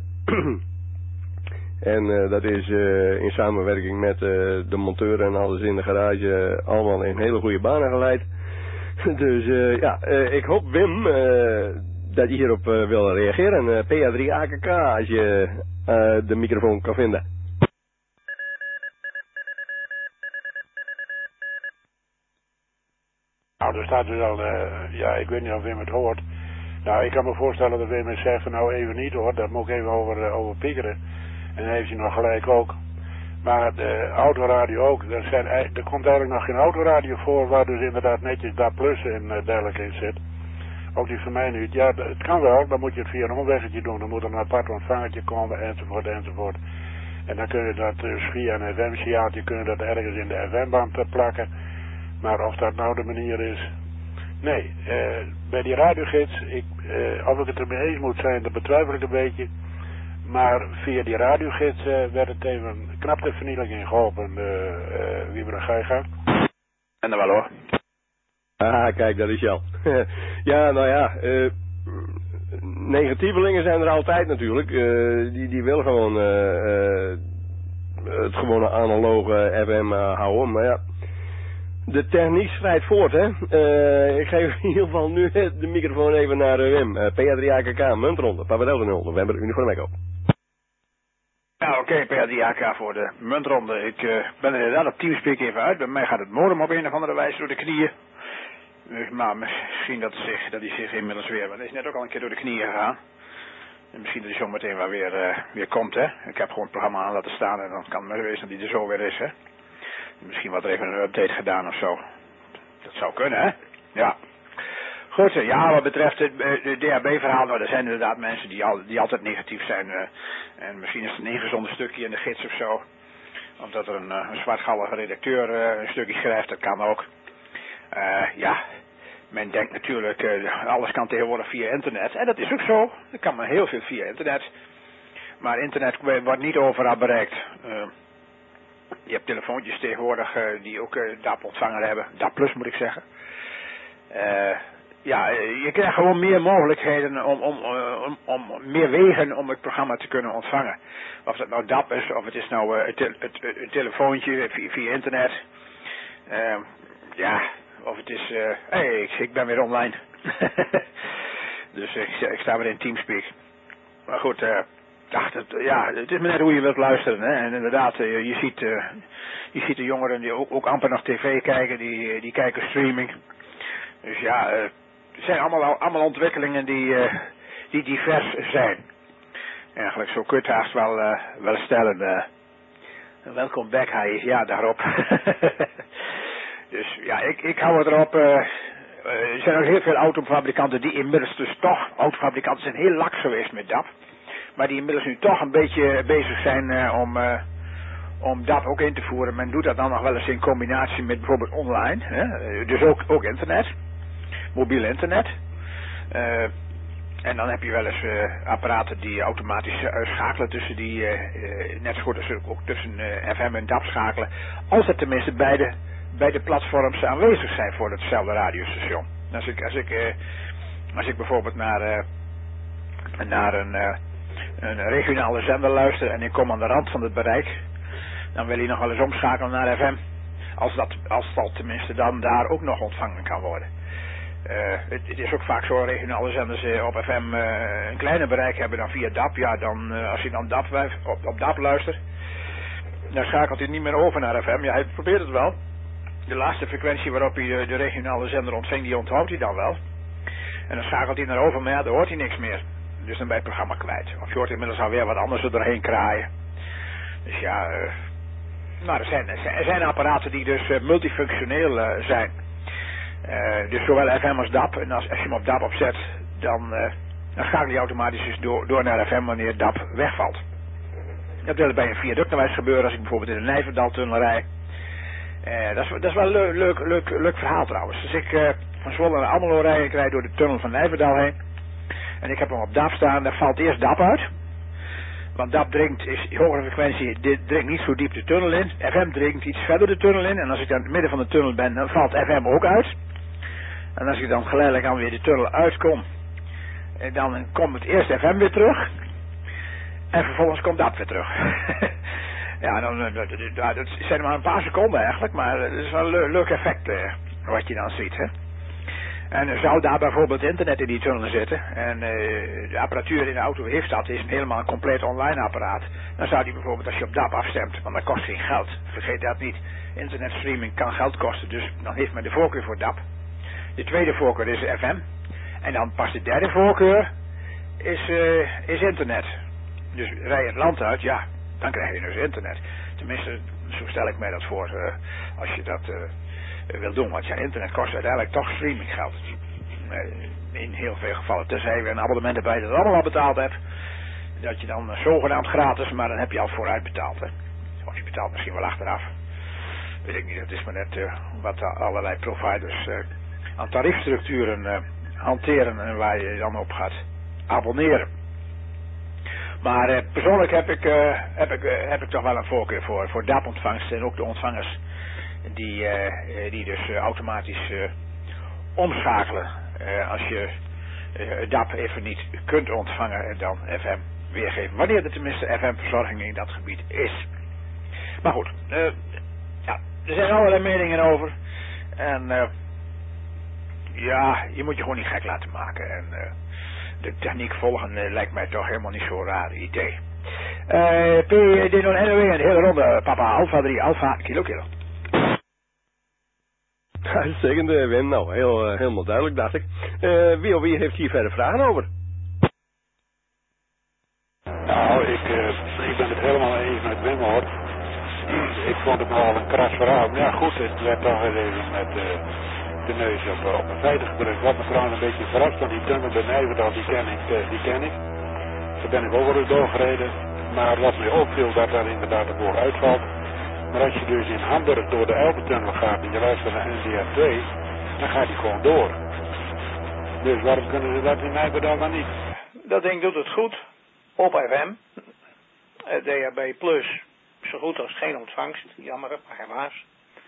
En uh, dat is uh, in samenwerking met uh, de monteur en alles in de garage uh, allemaal in hele goede banen geleid. Dus uh, ja, uh, ik hoop Wim uh, dat je hierop uh, wil reageren. Uh, P A drie A K K, als je uh, de microfoon kan vinden. Nou, er staat dus al, uh, ja, ik weet niet of Wim het hoort. Nou, ik kan me voorstellen dat Wim het zegt van nou even niet hoor, daar moet ik even over, uh, over piekeren. En dan heeft hij nog gelijk ook. Maar de autoradio ook, er, zijn, er komt eigenlijk nog geen autoradio voor waar dus inderdaad netjes daar plus en uh, dergelijke in zit. Ook die van mij niet. Ja, het kan wel, dan moet je het via een omweggetje doen. Dan moet er een apart ontvangertje komen enzovoort enzovoort. En dan kun je dat dus via een F M-signaaltje kun je dat ergens in de F M-band plakken. Maar of dat nou de manier is... Nee, uh, bij die radiogids, ik, uh, of ik het ermee eens moet zijn, dat betwijfel ik een beetje. Maar via die radiogids uh, werd het even knap de vernietiging geholpen, uh, uh, wie er ga je gaan. En dan wel hoor. Ah, kijk, dat is Jan. Ja, nou ja, uh, negatievelingen zijn er altijd natuurlijk. Uh, die, die willen gewoon uh, uh, het gewone analoge F M uh, houden, maar ja. De techniek strijdt voort, hè. Uh, ik geef in ieder geval nu de microfoon even naar uh, Wim. Uh, P A drie A K K, muntronde, Papa Delta nul, november, Uniform Echo. Ja, oké, okay, P A drie A K voor de muntronde. Ik uh, ben er inderdaad op Teamspeak even uit. Bij mij gaat het modem op een of andere wijze door de knieën. Uh, maar misschien dat, zich, dat hij zich inmiddels weer... Want hij is net ook al een keer door de knieën gegaan. En misschien dat hij zo meteen wel weer, uh, weer komt, hè. Ik heb gewoon het programma aan laten staan en dan kan het maar wezen dat hij er zo weer is, hè. Misschien wordt er even een update gedaan of zo. Dat zou kunnen, hè? Ja. Goed, ja, wat betreft het de D H B-verhaal, nou, er zijn inderdaad mensen die, al, die altijd negatief zijn. Uh, en misschien is het een ingezonden stukje in de gids of zo. Omdat er een, een zwartgallige redacteur uh, een stukje schrijft, dat kan ook. Uh, ja, men denkt natuurlijk, uh, alles kan tegenwoordig via internet. En dat is ook zo. Er kan maar heel veel via internet. Maar internet wordt niet overal bereikt. Uh, Je hebt telefoontjes tegenwoordig uh, die ook uh, D A P-ontvanger hebben. D A P plus moet ik zeggen. Uh, ja, je krijgt gewoon meer mogelijkheden om, om, om, om meer wegen om het programma te kunnen ontvangen. Of dat nou D A P is, of het is nou uh, het, te, het, het telefoontje via, via internet. Uh, ja, of het is... Uh, hey, ik, ik ben weer online. Dus ik, ik sta weer in Teamspeak. Maar goed... Uh, Ach, dat, ja, het is maar net hoe je wilt luisteren, hè. En inderdaad, je, je ziet, uh, je ziet de jongeren die ook, ook amper nog tv kijken, die, die kijken streaming. Dus ja, uh, het zijn allemaal, allemaal ontwikkelingen die, uh, die divers zijn. Eigenlijk zo kun je het haast wel, uh, wel stellen. Uh, welkom back, hij is ja daarop. Dus ja, ik, ik hou het erop. Uh, uh, er zijn ook heel veel autofabrikanten die inmiddels dus toch, autofabrikanten zijn heel laks geweest met D A P. Maar die inmiddels nu toch een beetje bezig zijn uh, om, uh, om D A P ook in te voeren. Men doet dat dan nog wel eens in combinatie met bijvoorbeeld online. Hè? Dus ook, ook internet. Mobiel internet. Uh, en dan heb je wel eens uh, apparaten die automatisch uh, schakelen tussen die, uh, uh, net zo goed als ook tussen uh, F M en D A P schakelen. Als er tenminste beide, beide platforms aanwezig zijn voor hetzelfde radiostation. Als ik, als ik, uh, als ik bijvoorbeeld naar, uh, naar een... Uh, een regionale zender luisteren en ik kom aan de rand van het bereik, dan wil hij nog wel eens omschakelen naar F M. Als dat, als dat tenminste dan daar ook nog ontvangen kan worden. Uh, het, het is ook vaak zo, regionale zenders uh, op F M uh, een kleiner bereik hebben dan via D A B. Ja, dan, uh, als je dan D A B, op, op D A B luistert, dan schakelt hij niet meer over naar F M. Ja, hij probeert het wel. De laatste frequentie waarop hij de, de regionale zender ontvangt, die onthoudt hij dan wel. En dan schakelt hij naar over, maar ja, dan hoort hij niks meer. Dus dan ben je het programma kwijt. Of je hoort inmiddels alweer wat anders er doorheen kraaien. Dus ja, uh, nou, er zijn, er zijn apparaten die dus uh, multifunctioneel uh, zijn. Uh, dus zowel F M als D A B. En als, als je hem op D A B opzet, dan, uh, dan schakel je automatisch dus door, door naar F M wanneer D A B wegvalt. Dat wil bij een viaductenwijs gebeuren als ik bijvoorbeeld in de Nijverdaltunnel rijd. Uh, dat, is, dat is wel een leuk, leuk, leuk, leuk verhaal trouwens. Dus ik uh, van Zwolle naar Almelo rijd, ik rijd door de tunnel van Nijverdal heen. En ik heb hem op D A B staan, daar valt eerst D A B uit. Want D A B dringt, is hogere frequentie, dit dringt niet zo diep de tunnel in. F M dringt iets verder de tunnel in. En als ik dan in het midden van de tunnel ben, dan valt F M ook uit. En als ik dan geleidelijk aan weer de tunnel uitkom, dan komt het eerst F M weer terug. En vervolgens komt D A B weer terug. Ja, dan, dat, dat, dat zijn maar een paar seconden eigenlijk, maar het is wel een leuk effect eh, wat je dan ziet. Hè? En zou daar bijvoorbeeld internet in die tunnel zitten en uh, de apparatuur in de auto heeft dat, is een helemaal een compleet online apparaat, dan zou die bijvoorbeeld als je op D A B afstemt, want dat kost geen geld, vergeet dat niet, internetstreaming kan geld kosten, dus dan heeft men de voorkeur voor D A B. De tweede voorkeur is F M en dan pas de derde voorkeur is, uh, is internet. Dus rij je het land uit, ja, dan krijg je dus internet. Tenminste, zo stel ik mij dat voor, uh, als je dat uh, wil doen. Want ja, internet kost uiteindelijk toch streaminggeld. Uh, in heel veel gevallen. Tenzij je een abonnement erbij dat allemaal al betaald hebt. Dat je dan uh, zogenaamd gratis, maar dan heb je al vooruit betaald. Hè. Of je betaalt misschien wel achteraf. Weet ik niet, dat is maar net uh, wat uh, allerlei providers uh, aan tariefstructuren uh, hanteren en waar je dan op gaat abonneren. Maar eh, persoonlijk heb ik, uh, heb, ik, uh, heb ik toch wel een voorkeur voor, voor D A B-ontvangst en ook de ontvangers die, uh, die dus uh, automatisch uh, omschakelen uh, als je uh, D A B even niet kunt ontvangen en dan F M weergeven. Wanneer er tenminste F M-verzorging in dat gebied is. Maar goed, uh, ja, er zijn allerlei meningen over en uh, ja, je moet je gewoon niet gek laten maken en... Uh, de techniek volgen uh, lijkt mij toch helemaal niet zo'n raar idee. Uh, P D nul N O W, een hele ronde, papa, Alpha drie, Alpha, kilo, kilo. Uitstekend, uh, Wim. Nou, heel, uh, helemaal duidelijk, dacht ik. Uh, wie of wie heeft hier verder vragen over? Nou, ik, uh, ik ben het helemaal eens met Wim, hoor. Ik vond het nogal een kras verhaal. Maar ja, goed, het werd toch weer even met... Uh, de neus op, op een feiten gedrukt. Wat me trouwens een beetje verrast, want die tunnel bij Nijverdal, die ken ik, die ken ik. Daar ben ik ook wel eens doorgereden. Maar wat mij opviel, dat daar inderdaad de boog uitvalt. Maar als je dus in Hamburg door de Elbetunnel gaat en je luistert naar N D R twee, dan gaat die gewoon door. Dus waarom kunnen ze dat in Nijverdal dan niet? Dat ding doet het goed. Op F M. D H B plus, zo goed als geen ontvangst. Jammer, maar helaas.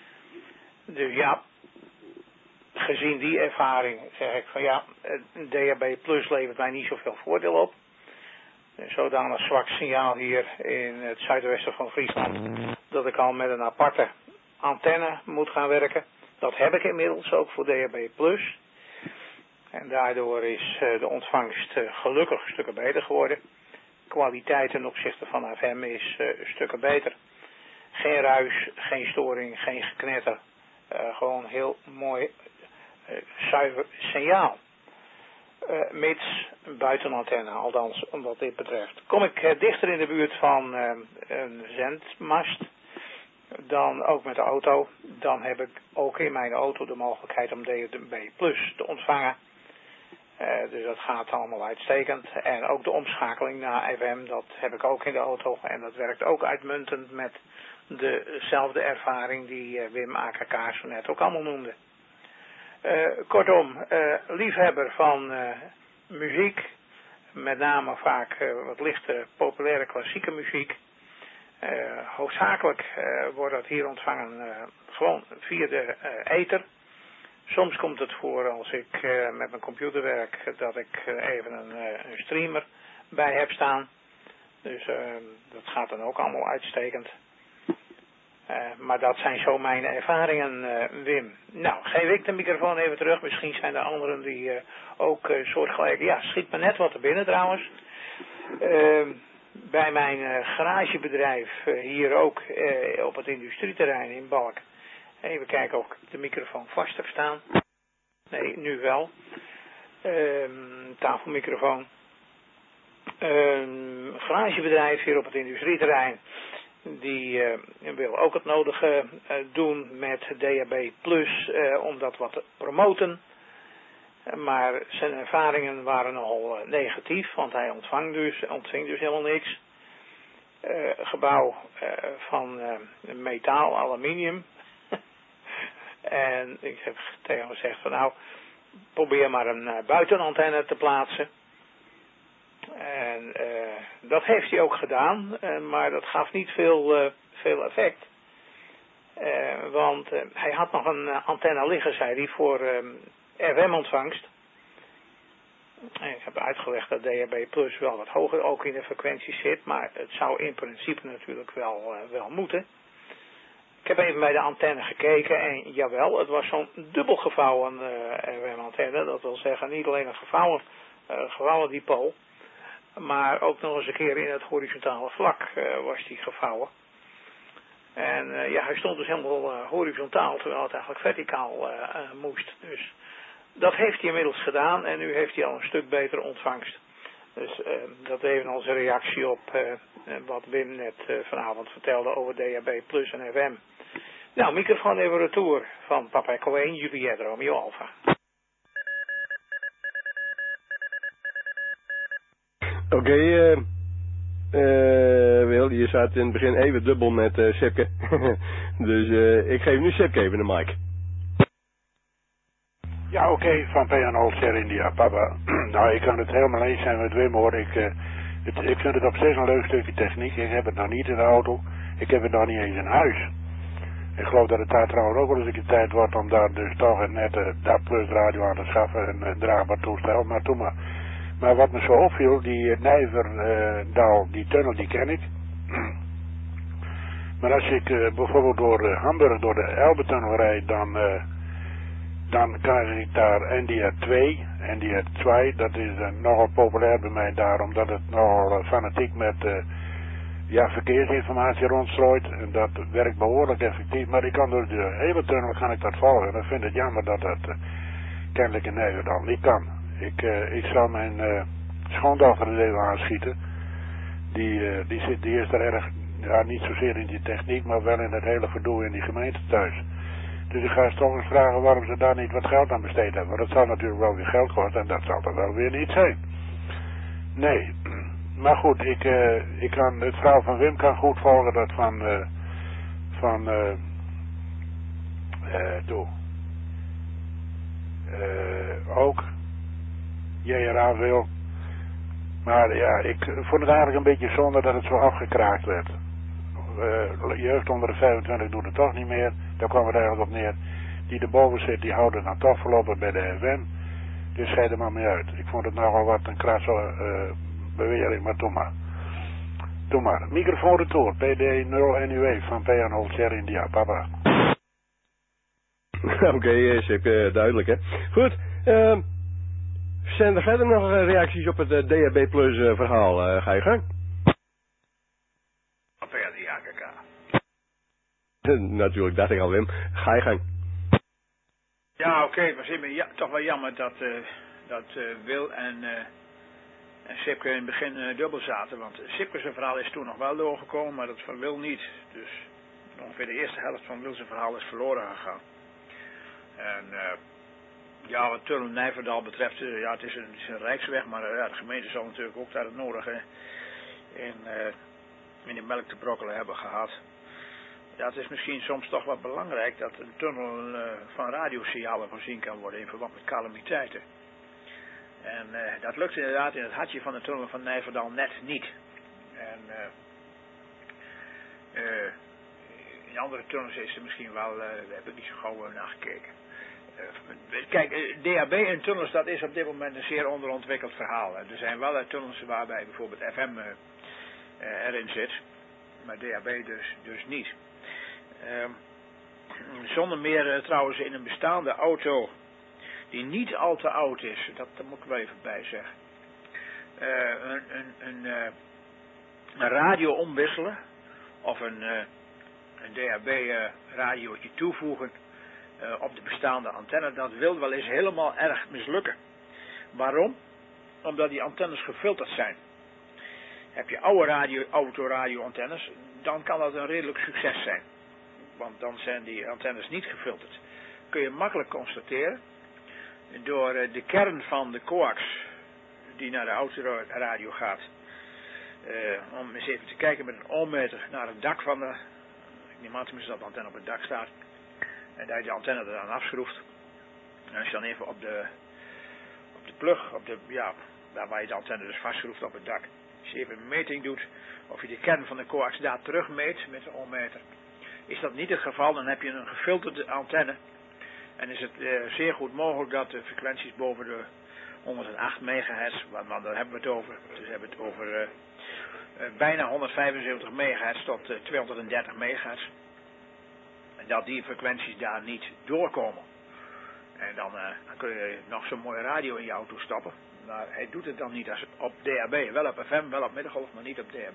Dus ja... Gezien die ervaring zeg ik van ja, D H B plus levert mij niet zoveel voordeel op. Een zodanig zwak signaal hier in het zuidwesten van Friesland dat ik al met een aparte antenne moet gaan werken. Dat heb ik inmiddels ook voor D H B plus. En daardoor is de ontvangst gelukkig stukken beter geworden. Kwaliteit ten opzichte van F M is stukken beter. Geen ruis, geen storing, geen geknetter. Uh, gewoon heel mooi uh, zuiver signaal. Uh, mits buitenantenne, althans wat dit betreft. Kom ik uh, dichter in de buurt van uh, een zendmast, dan ook met de auto, dan heb ik ook in mijn auto de mogelijkheid om D H B plus te ontvangen. Uh, dus dat gaat allemaal uitstekend. En ook de omschakeling naar F M, dat heb ik ook in de auto. En dat werkt ook uitmuntend met dezelfde ervaring die uh, Wim A K K zo net ook allemaal noemde. Uh, kortom, uh, liefhebber van uh, muziek, met name vaak uh, wat lichte populaire klassieke muziek. Uh, hoofdzakelijk uh, wordt dat hier ontvangen uh, gewoon via de uh, ether. Soms komt het voor als ik uh, met mijn computer werk dat ik uh, even een, uh, een streamer bij heb staan. Dus uh, dat gaat dan ook allemaal uitstekend. Uh, maar dat zijn zo mijn ervaringen, uh, Wim. Nou, geef ik de microfoon even terug. Misschien zijn er anderen die uh, ook uh, soortgelijke... Ja, schiet me net wat er binnen trouwens. Uh, bij mijn uh, garagebedrijf uh, hier ook uh, op het industrieterrein in Balk. Even kijken of ik de microfoon vast heb staan. Nee, nu wel. Uh, tafelmicrofoon. Een uh, garagebedrijf hier op het industrieterrein. Die uh, wil ook het nodige uh, doen met D A B plus, uh, om dat wat te promoten. Uh, maar zijn ervaringen waren nogal uh, negatief, want hij ontvangt dus, ontving dus helemaal niks. Uh, gebouw uh, van uh, metaal, aluminium. En ik heb tegen hem gezegd van nou, probeer maar een uh, buitenantenne te plaatsen. En uh, dat heeft hij ook gedaan, uh, maar dat gaf niet veel, uh, veel effect. Uh, want uh, hij had nog een uh, antenne liggen, zei hij, voor uh, R M-ontvangst. En ik heb uitgelegd dat D A B plus wel wat hoger ook in de frequentie zit, maar het zou in principe natuurlijk wel, uh, wel moeten. Ik heb even bij de antenne gekeken en jawel, het was zo'n dubbel gevouwen uh, R M-antenne. Dat wil zeggen niet alleen een gevouwen, uh, gevouwen dipool, maar ook nog eens een keer in het horizontale vlak uh, was die gevouwen. En uh, ja, hij stond dus helemaal uh, horizontaal, terwijl het eigenlijk verticaal uh, uh, moest. Dus dat heeft hij inmiddels gedaan en nu heeft hij al een stuk betere ontvangst. Dus uh, dat even als een reactie op uh, wat Wim net uh, vanavond vertelde over D A B plus en F M. Nou, microfoon even retour van Papa Echo één, Juliet Romeo Alpha. Oké, okay, uh, uh, Wil, je zat in het begin even dubbel met uh, Sipke. Dus uh, ik geef nu Sipke even de mic. Ja, oké, okay, van P N O Sierra India, papa. Nou, ik kan het helemaal eens zijn met Wim hoor. Ik, uh, het, ik vind het op zich een leuk stukje techniek. Ik heb het nog niet in de auto. Ik heb het nog niet eens in huis. Ik geloof dat het daar trouwens ook wel eens een keer tijd wordt om daar dus toch een nette D A B plus radio aan te schaffen. En een draagbaar toestel, maar doe maar. Maar wat me zo opviel, die Nijverdal, uh, die tunnel, die ken ik. Maar als ik uh, bijvoorbeeld door uh, Hamburg, door de Elbe-tunnel rijd, dan, uh, dan krijg ik daar N D R twee. N D R twee, dat is uh, nogal populair bij mij daar, omdat het nogal uh, fanatiek met uh, ja, verkeersinformatie rondstrooit. En dat werkt behoorlijk effectief. Maar ik kan door de hele tunnel kan ik dat volgen. En ik vind het jammer dat dat uh, kennelijk in Nijverdal niet kan. Ik, uh, ik zal mijn uh, schoondochter er even aanschieten. Die, uh, die, zit, die is daar erg, ja, niet zozeer in die techniek, maar wel in het hele verdoe in die gemeente thuis. Dus ik ga eens toch eens vragen waarom ze daar niet wat geld aan besteed hebben. Want dat zal natuurlijk wel weer geld kosten en dat zal er wel weer niet zijn. Nee, maar goed, ik, uh, ik kan, het verhaal van Wim kan goed volgen, dat van, uh, van, uh, uh, toe, uh, ook. J R A wil. Maar ja, ik vond het eigenlijk een beetje zonde dat het zo afgekraakt werd. Uh, jeugd onder de vijfentwintig doet het toch niet meer. Daar kwam het eigenlijk op neer. Die erboven zit, die houden dan toch voorlopig bij de F M. Dus scheid er maar mee uit. Ik vond het nogal wat een krasse uh, bewering, maar doe maar. Doe maar. Microfoon retour, P D nul N U E van P N O Sierra India, papa. Oké, okay, is uh, duidelijk hè. Goed, uh, zijn er verder nog uh, reacties op het uh, D A B plus uh, verhaal? Uh, ga je gang. Natuurlijk, dacht ik al, Wim. Ga je gang. Ja, oké, okay, maar het is ja, toch wel jammer dat, uh, dat uh, Wil en, uh, en Sipke in het begin uh, dubbel zaten. Want Sipke's verhaal is toen nog wel doorgekomen, maar dat van Wil niet. Dus ongeveer de eerste helft van Wil's verhaal is verloren gegaan. En uh, ja, wat Tunnel Nijverdal betreft, uh, ja, het is een, het is een rijksweg, maar uh, ja, de gemeente zal natuurlijk ook daar het nodige in, uh, in de melk te brokkelen hebben gehad. Ja, het is misschien soms toch wat belangrijk dat een tunnel uh, van radiosignalen voorzien kan worden in verband met calamiteiten. En uh, dat lukt inderdaad in het hartje van de tunnel van Nijverdal net niet. En uh, uh, in andere tunnels is er misschien wel, uh, daar heb ik niet zo gauw uh, naar gekeken. Uh, kijk, uh, D A B en tunnels, dat is op dit moment een zeer onderontwikkeld verhaal. Er zijn wel uh, tunnels waarbij bijvoorbeeld F M uh, uh, erin zit, maar D A B dus, dus niet. Uh, zonder meer uh, trouwens in een bestaande auto die niet al te oud is, dat, dat moet ik wel even bij zeggen. Uh, een, een, een, uh, een radio omwisselen of een, uh, een D A B uh, radiootje toevoegen uh, op de bestaande antenne, dat wil wel eens helemaal erg mislukken. Waarom? Omdat die antennes gefilterd zijn. Heb je oude radio, autoradio antennes, dan kan dat een redelijk succes zijn. Want dan zijn die antennes niet gefilterd. Kun je makkelijk constateren door uh, de kern van de coax die naar de autoradio gaat. Uh, om eens even te kijken met een ohmmeter naar het dak van de... Ik neem aan tenminste dat de antenne op het dak staat. En dat je de antenne er dan afschroeft. En als je dan even op de... Op de plug, op de... Ja, daar waar je de antenne dus vastschroeft op het dak. Als je even een meting doet, of je de kern van de coax daar terugmeet met de ohmmeter. Is dat niet het geval, dan heb je een gefilterde antenne. En is het uh, zeer goed mogelijk dat de frequenties boven de honderdacht megahertz, want, want daar hebben we het over. Dus we hebben het over uh, uh, bijna honderdvijfenzeventig megahertz tot uh, tweehonderddertig megahertz. En dat die frequenties daar niet doorkomen. En dan, uh, dan kun je nog zo'n mooie radio in je auto stappen. Maar hij doet het dan niet als op D A B. Wel op F M, wel op middengolf, maar niet op D A B.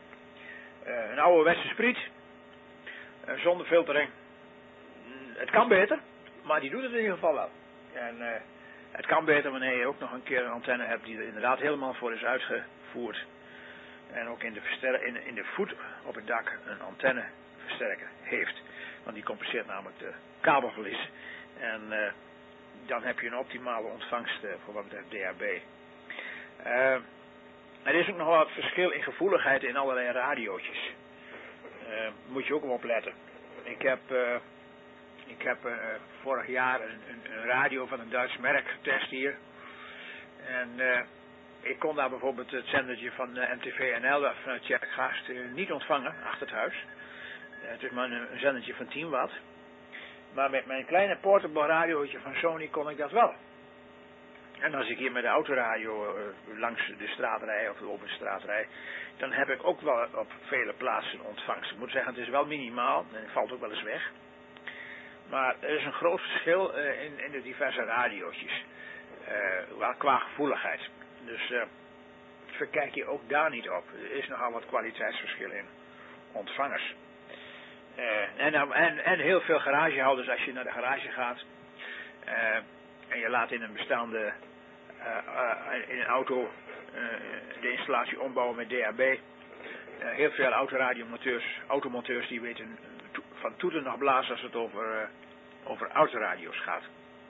Uh, een ouderwetse spriet. Uh, zonder filtering. Mm, het kan beter, maar die doet het in ieder geval wel. En uh, het kan beter wanneer je ook nog een keer een antenne hebt die er inderdaad helemaal voor is uitgevoerd. En ook in de, verster- in, in de voet op het dak een antenneversterker heeft. Want die compenseert namelijk de kabelverlies. En uh, dan heb je een optimale ontvangst uh, voor wat betreft D A B. Uh, er is ook nog wat verschil in gevoeligheid in allerlei radiootjes. Uh, moet je ook op letten. Ik heb, uh, ik heb uh, vorig jaar een, een, een radio van een Duits merk getest hier. En uh, ik kon daar bijvoorbeeld het zendertje van uh, M T V N L vanuit Tjerkgaast uh, niet ontvangen, achter het huis. Uh, het is maar een, een zendertje van tien watt. Maar met mijn kleine portable radiootje van Sony kon ik dat wel. En als ik hier met de autoradio uh, langs de straat rij of over de straat rij, dan heb ik ook wel op vele plaatsen ontvangst. Ik moet zeggen, het is wel minimaal en het valt ook wel eens weg. Maar er is een groot verschil uh, in, in de diverse radiootjes. Uh, qua gevoeligheid. Dus uh, verkijk je ook daar niet op. Er is nogal wat kwaliteitsverschil in ontvangers. Uh, en, en, en heel veel garagehouders, als je naar de garage gaat uh, en je laat in een bestaande uh, uh, in een auto uh, de installatie ombouwen met D A B. Uh, heel veel autoradiomonteurs, automonteurs die weten to- van toeten nog blazen als het over, uh, over autoradio's gaat.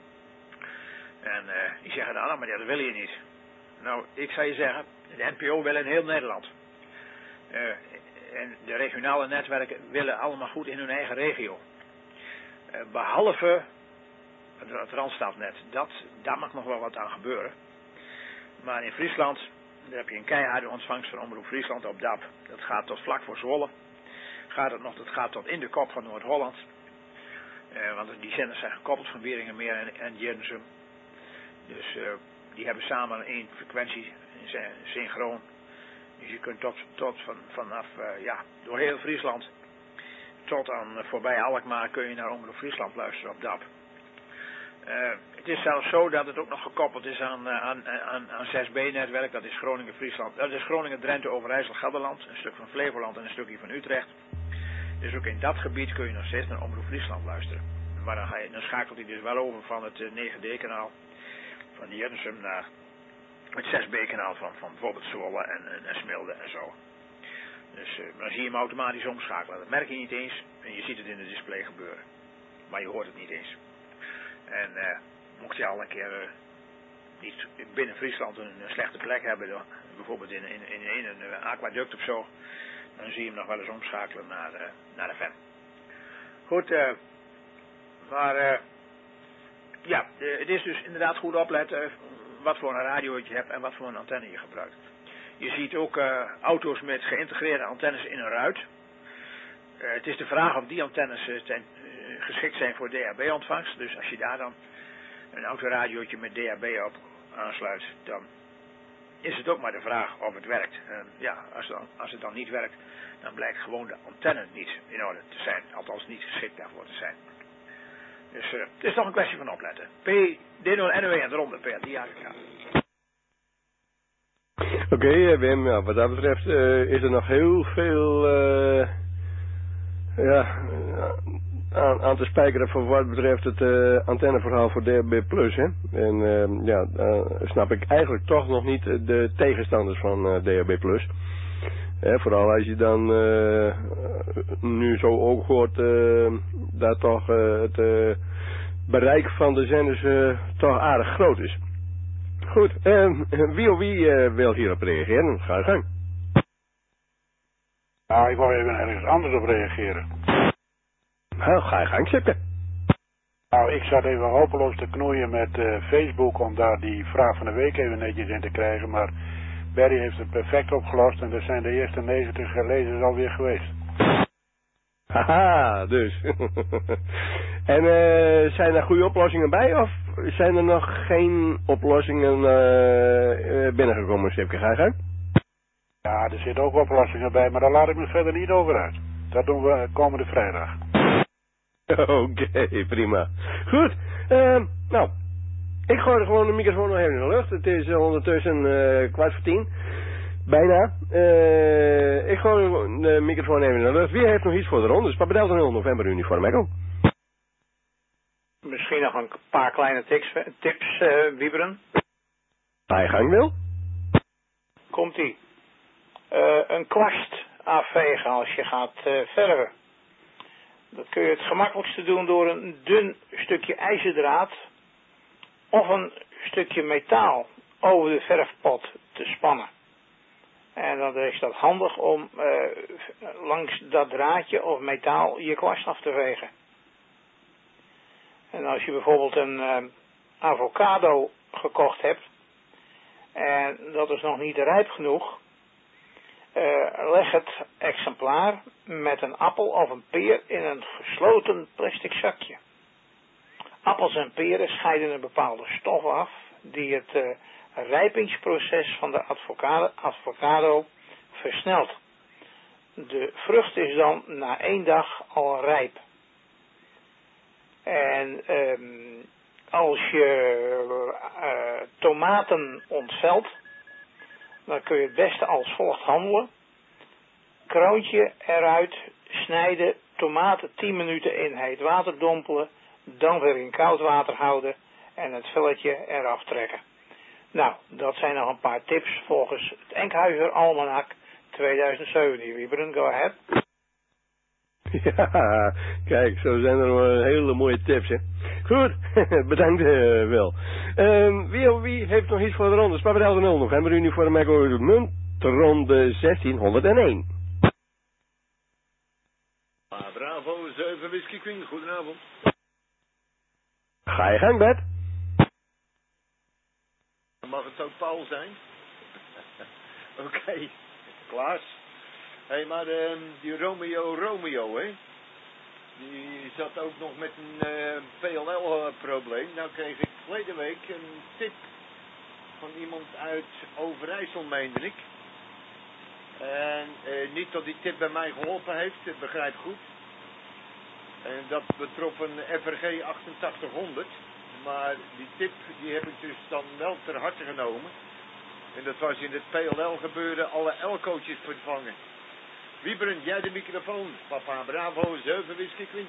En uh, die zeggen dan, maar ja, dat wil je niet. Nou, ik zou je zeggen, de N P O wil in heel Nederland. Uh, En de regionale netwerken willen allemaal goed in hun eigen regio. Uh, behalve het, het Randstadnet. Dat, daar mag nog wel wat aan gebeuren. Maar in Friesland, daar heb je een keiharde ontvangst van Omroep Friesland op D A B. Dat gaat tot vlak voor Zwolle. Gaat het nog, dat gaat tot in de kop van Noord-Holland. Uh, want die zenders zijn gekoppeld van Wieringermeer en, en Jernusum. Dus uh, die hebben samen één frequentie, synchroon. Dus je kunt tot, tot van, vanaf, uh, ja, door heel Friesland tot aan uh, voorbij Alkmaar kun je naar Omroep Friesland luisteren op D A B. Uh, het is zelfs zo dat het ook nog gekoppeld is aan, uh, aan, aan, aan zes B-netwerk, dat is Groningen-Friesland, dat is Groningen-Drenthe, Overijssel-Gelderland, een stuk van Flevoland en een stukje van Utrecht. Dus ook in dat gebied kun je nog steeds naar Omroep Friesland luisteren. Maar dan, ga je, dan schakelt hij dus wel over van het uh, negen D-kanaal, van Jernusum naar het zes B-kanaal van, van bijvoorbeeld Zwolle en, en, en Smilde en zo. Dus uh, dan zie je hem automatisch omschakelen. Dat merk je niet eens en je ziet het in het display gebeuren. Maar je hoort het niet eens. En uh, mocht je al een keer uh, niet binnen Friesland een, een slechte plek hebben, dan, bijvoorbeeld in, in, in, in een uh, aquaduct of zo, dan zie je hem nog wel eens omschakelen naar, uh, naar F M. Goed, uh, maar uh, ja, uh, het is dus inderdaad goed opletten uh, wat voor een radiootje je hebt en wat voor een antenne je gebruikt. Je ziet ook uh, auto's met geïntegreerde antennes in een ruit. Uh, het is de vraag of die antennes uh, ten, uh, geschikt zijn voor D A B-ontvangst. Dus als je daar dan een autoradiootje met D A B op aansluit, dan is het ook maar de vraag of het werkt. En ja, als, dan, als het dan niet werkt, dan blijkt gewoon de antenne niet in orde te zijn. Althans niet geschikt daarvoor te zijn. Dus uh, het is nog een kwestie van opletten. P D nul N O E en de ronde, P R die aangegaan. Oké, okay, Wim, ja, wat dat betreft uh, is er nog heel veel uh, ja, aan, aan te spijkeren voor wat betreft het uh, antenneverhaal voor D H B plus. Hè? En uh, ja, uh, snap ik eigenlijk toch nog niet de tegenstanders van uh, D H B plus. Hè, vooral als je dan uh, nu zo ook hoort uh, dat toch uh, het uh, bereik van de zenders uh, toch aardig groot is. Goed, uh, wie of wie uh, wil hierop reageren? Ga je gang. Nou, ik wou even ergens anders op reageren. Nou, ga je gang, Sipke. Nou, ik zat even hopeloos te knoeien met uh, Facebook om daar die vraag van de week even netjes in te krijgen, maar Barry heeft het perfect opgelost en er zijn de eerste negentig lezers alweer geweest. Haha, dus. En uh, zijn er goede oplossingen bij of zijn er nog geen oplossingen uh, binnengekomen, Sipke? Ga je gang? Ja, er zitten ook oplossingen bij, maar daar laat ik me verder niet over uit. Dat doen we komende vrijdag. Oké, okay, prima. Goed, uh, nou, ik gooi er gewoon de microfoon nog even in de lucht. Het is uh, ondertussen uh, kwart voor tien. Bijna. Uh, ik gooi de microfoon even in de lucht. Wie heeft nog iets voor de ronde? Dus Papa Delta nul November uniform Echo. Misschien nog een paar kleine tips, tips uh, Wieberen. Ga je gang, Wil? Komt-ie. Uh, een kwast afvegen als je gaat uh, verven. Dat kun je het gemakkelijkste doen door een dun stukje ijzerdraad of een stukje metaal over de verfpot te spannen. En dan is dat handig om uh, langs dat draadje of metaal je kwast af te vegen. En als je bijvoorbeeld een uh, avocado gekocht hebt en dat is nog niet rijp genoeg, Uh, leg het exemplaar met een appel of een peer in een gesloten plastic zakje. Appels en peren scheiden een bepaalde stof af die het uh, rijpingsproces van de avocado, avocado versnelt. De vrucht is dan na één dag al rijp. En um, als je uh, tomaten ontvelt, dan kun je het beste als volgt handelen. Kroontje eruit, snijden, tomaten tien minuten in heet water dompelen, dan weer in koud water houden en het velletje eraf trekken. Nou, dat zijn nog een paar tips volgens het Enkhuizer Almanak tweeduizend zeventien. Wieberen, go ahead. Ja, kijk, zo zijn er wel hele mooie tips, hè. Goed, bedankt, uh, Wil. Um, wie of wie heeft nog iets voor de ronde? Papa Delta nul November uniform Echo munt ronde zestienhonderdéén. Ah, bravo, zeven Whisky Queen, goedenavond. Ga je gang, Bert. Mag het ook Paul zijn? Oké, okay. Klaas. Hé, hey, maar uh, die Romeo Romeo, hè? Die zat ook nog met een uh, P L L-probleem. Nou kreeg ik verleden week een tip van iemand uit Overijssel, meende ik. En uh, niet dat die tip bij mij geholpen heeft, ik begrijp goed. En dat betrof een F R G achtentachtighonderd. Maar die tip die heb ik dus dan wel ter harte genomen. En dat was in het P L L gebeuren alle L-coaches vervangen. Wieberen, jij de microfoon. Papa, bravo, zeven Whisky Queen.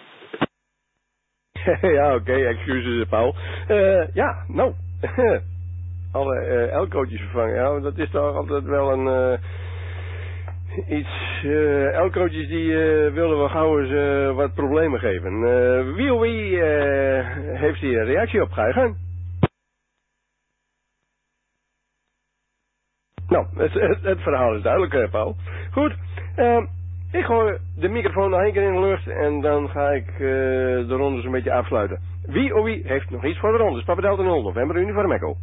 Ja, oké, okay, excuses, Paul. Uh, ja, nou. Alle uh, L-coaches vervangen. Ja, dat is toch altijd wel een... Uh, iets... Uh, L-coaches die uh, willen we gauw eens uh, wat problemen geven. Uh, wie of wie uh, heeft hier een reactie op? Ga je gang. Nou, het, het, het verhaal is duidelijk, uh, Paul. Goed. Uh, ik gooi de microfoon nog één keer in de lucht en dan ga ik uh, de rondes een beetje afsluiten. Wie of wie heeft nog iets voor de rondes? Papa Delta nul November uniform Echo.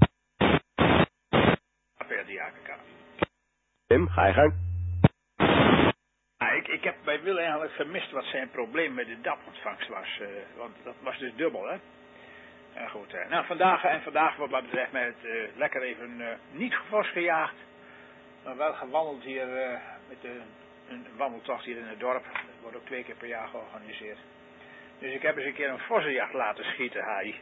Tim, ga je gang. Ah, ik, ik heb bij Wil eigenlijk gemist wat zijn probleem met de D A P-ontvangst was. Uh, want dat was dus dubbel, hè. En goed, uh, nou vandaag en vandaag wat dat betreft met uh, lekker even uh, niet fors gejaagd, maar wel gewandeld hier uh, met de, een wandeltocht hier in het dorp. Dat wordt ook twee keer per jaar georganiseerd. Dus ik heb eens een keer een vossenjacht laten schieten, Hai.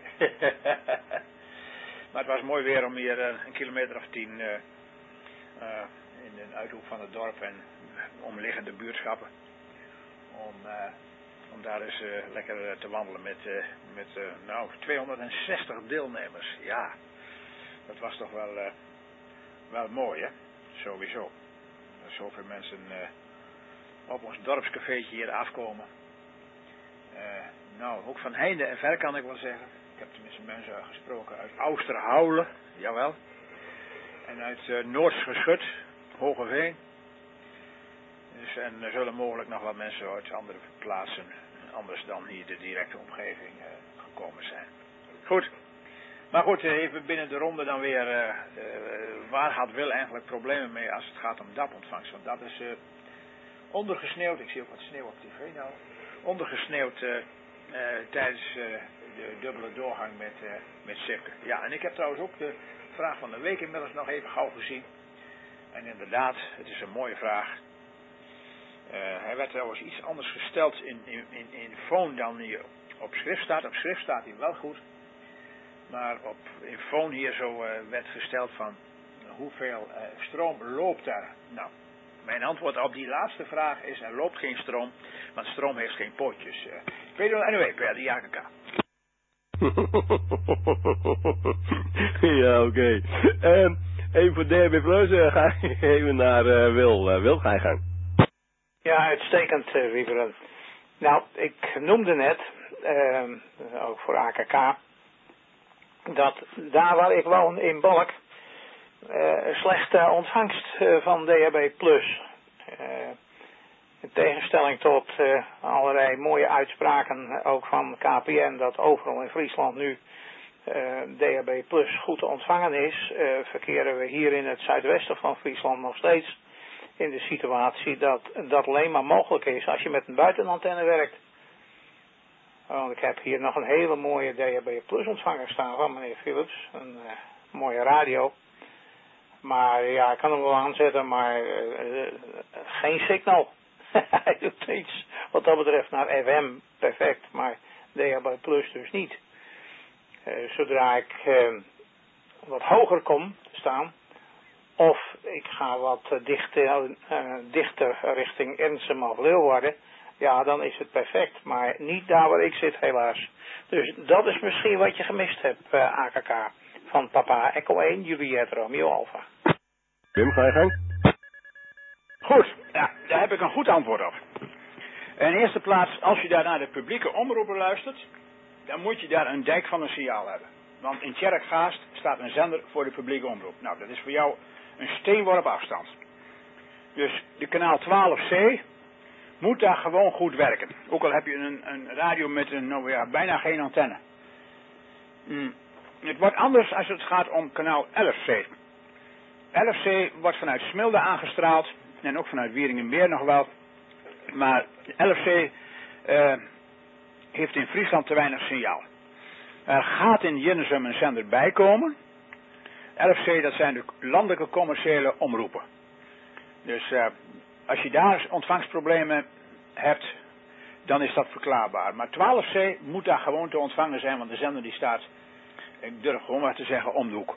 Maar het was mooi weer om hier uh, een kilometer of tien uh, uh, in de uithoek van het dorp en omliggende buurtschappen. Om, uh, om daar eens uh, lekker uh, te wandelen met, uh, met uh, nou, tweehonderdzestig deelnemers. Ja, dat was toch wel, uh, wel mooi, hè? Sowieso. Dat zoveel mensen uh, op ons dorpscafeetje hier afkomen. Uh, nou, ook van heinde en ver kan ik wel zeggen. Ik heb tenminste mensen gesproken uit Oosterhouwelen, jawel. En uit uh, Noordsgeschut, Hogeveen. Dus, en er zullen mogelijk nog wat mensen uit andere plaatsen, anders dan hier de directe omgeving, uh, gekomen zijn. Goed. Maar goed, even binnen de ronde dan weer, uh, uh, waar had Wil eigenlijk problemen mee als het gaat om D A P-ontvangst? Want dat is uh, ondergesneeuwd, ik zie ook wat sneeuw op tv nou, ondergesneeuwd uh, uh, tijdens uh, de dubbele doorgang met, uh, met Sipke. Ja, en ik heb trouwens ook de vraag van de week inmiddels nog even gauw gezien. En inderdaad, het is een mooie vraag. Uh, hij werd trouwens iets anders gesteld in, in, in, in phone dan hier op schrift staat. Op schrift staat hij wel goed. Maar op, in phone hier zo uh, werd gesteld van uh, hoeveel uh, stroom loopt daar. Nou, mijn antwoord op die laatste vraag is er loopt geen stroom. Want stroom heeft geen pootjes. Uh, ik weet wel, anyway, per de J K K. Ja, oké. Okay. Um, even voor D B Plus uh, ga ik even naar uh, Wil. Uh, Wil, ga je gang. Ja, uitstekend, uh, Wieberen. Nou, ik noemde net, uh, ook voor A K K, dat daar waar ik woon in Balk, uh, slechte ontvangst uh, van D H B plus. Uh, in tegenstelling tot uh, allerlei mooie uitspraken, ook van K P N, dat overal in Friesland nu uh, D H B plus goed te ontvangen is, uh, verkeren we hier in het zuidwesten van Friesland nog steeds in de situatie dat dat alleen maar mogelijk is als je met een buitenantenne werkt. Want ik heb hier nog een hele mooie D H B plus ontvanger staan van meneer Philips. Een uh, mooie radio. Maar ja, ik kan hem wel aanzetten, maar uh, uh, geen signal. Hij doet niets wat dat betreft naar F M perfect, maar D H B plus dus niet. Uh, zodra ik uh, wat hoger kom te staan, of ik ga wat uh, dichter, uh, dichter richting Ernsum of Leeuwarden, ja, dan is het perfect. Maar niet daar waar ik zit, helaas. Dus dat is misschien wat je gemist hebt, uh, A K K. Van Papa Echo één, Juliet Romeo Alpha. Wim, ga je gang. Goed, ja, daar heb ik een goed antwoord op. In eerste plaats, als je daar naar de publieke omroepen luistert, dan moet je daar een dijk van een signaal hebben. Want in Tjerkgaast staat een zender voor de publieke omroep. Nou, dat is voor jou een steenworp afstand. Dus de kanaal twaalf C moet daar gewoon goed werken. Ook al heb je een, een radio met een, nou ja, bijna geen antenne. Hmm. Het wordt anders als het gaat om kanaal elf C. elf C wordt vanuit Smilde aangestraald. En ook vanuit Wieringenmeer nog wel. Maar elf C uh, heeft in Friesland te weinig signaal. Er gaat in Jinnezum een zender bijkomen. elf C, dat zijn de landelijke commerciële omroepen. Dus uh, als je daar ontvangstproblemen hebt, dan is dat verklaarbaar. Maar twaalf C moet daar gewoon te ontvangen zijn, want de zender die staat, ik durf gewoon maar te zeggen, om de hoek.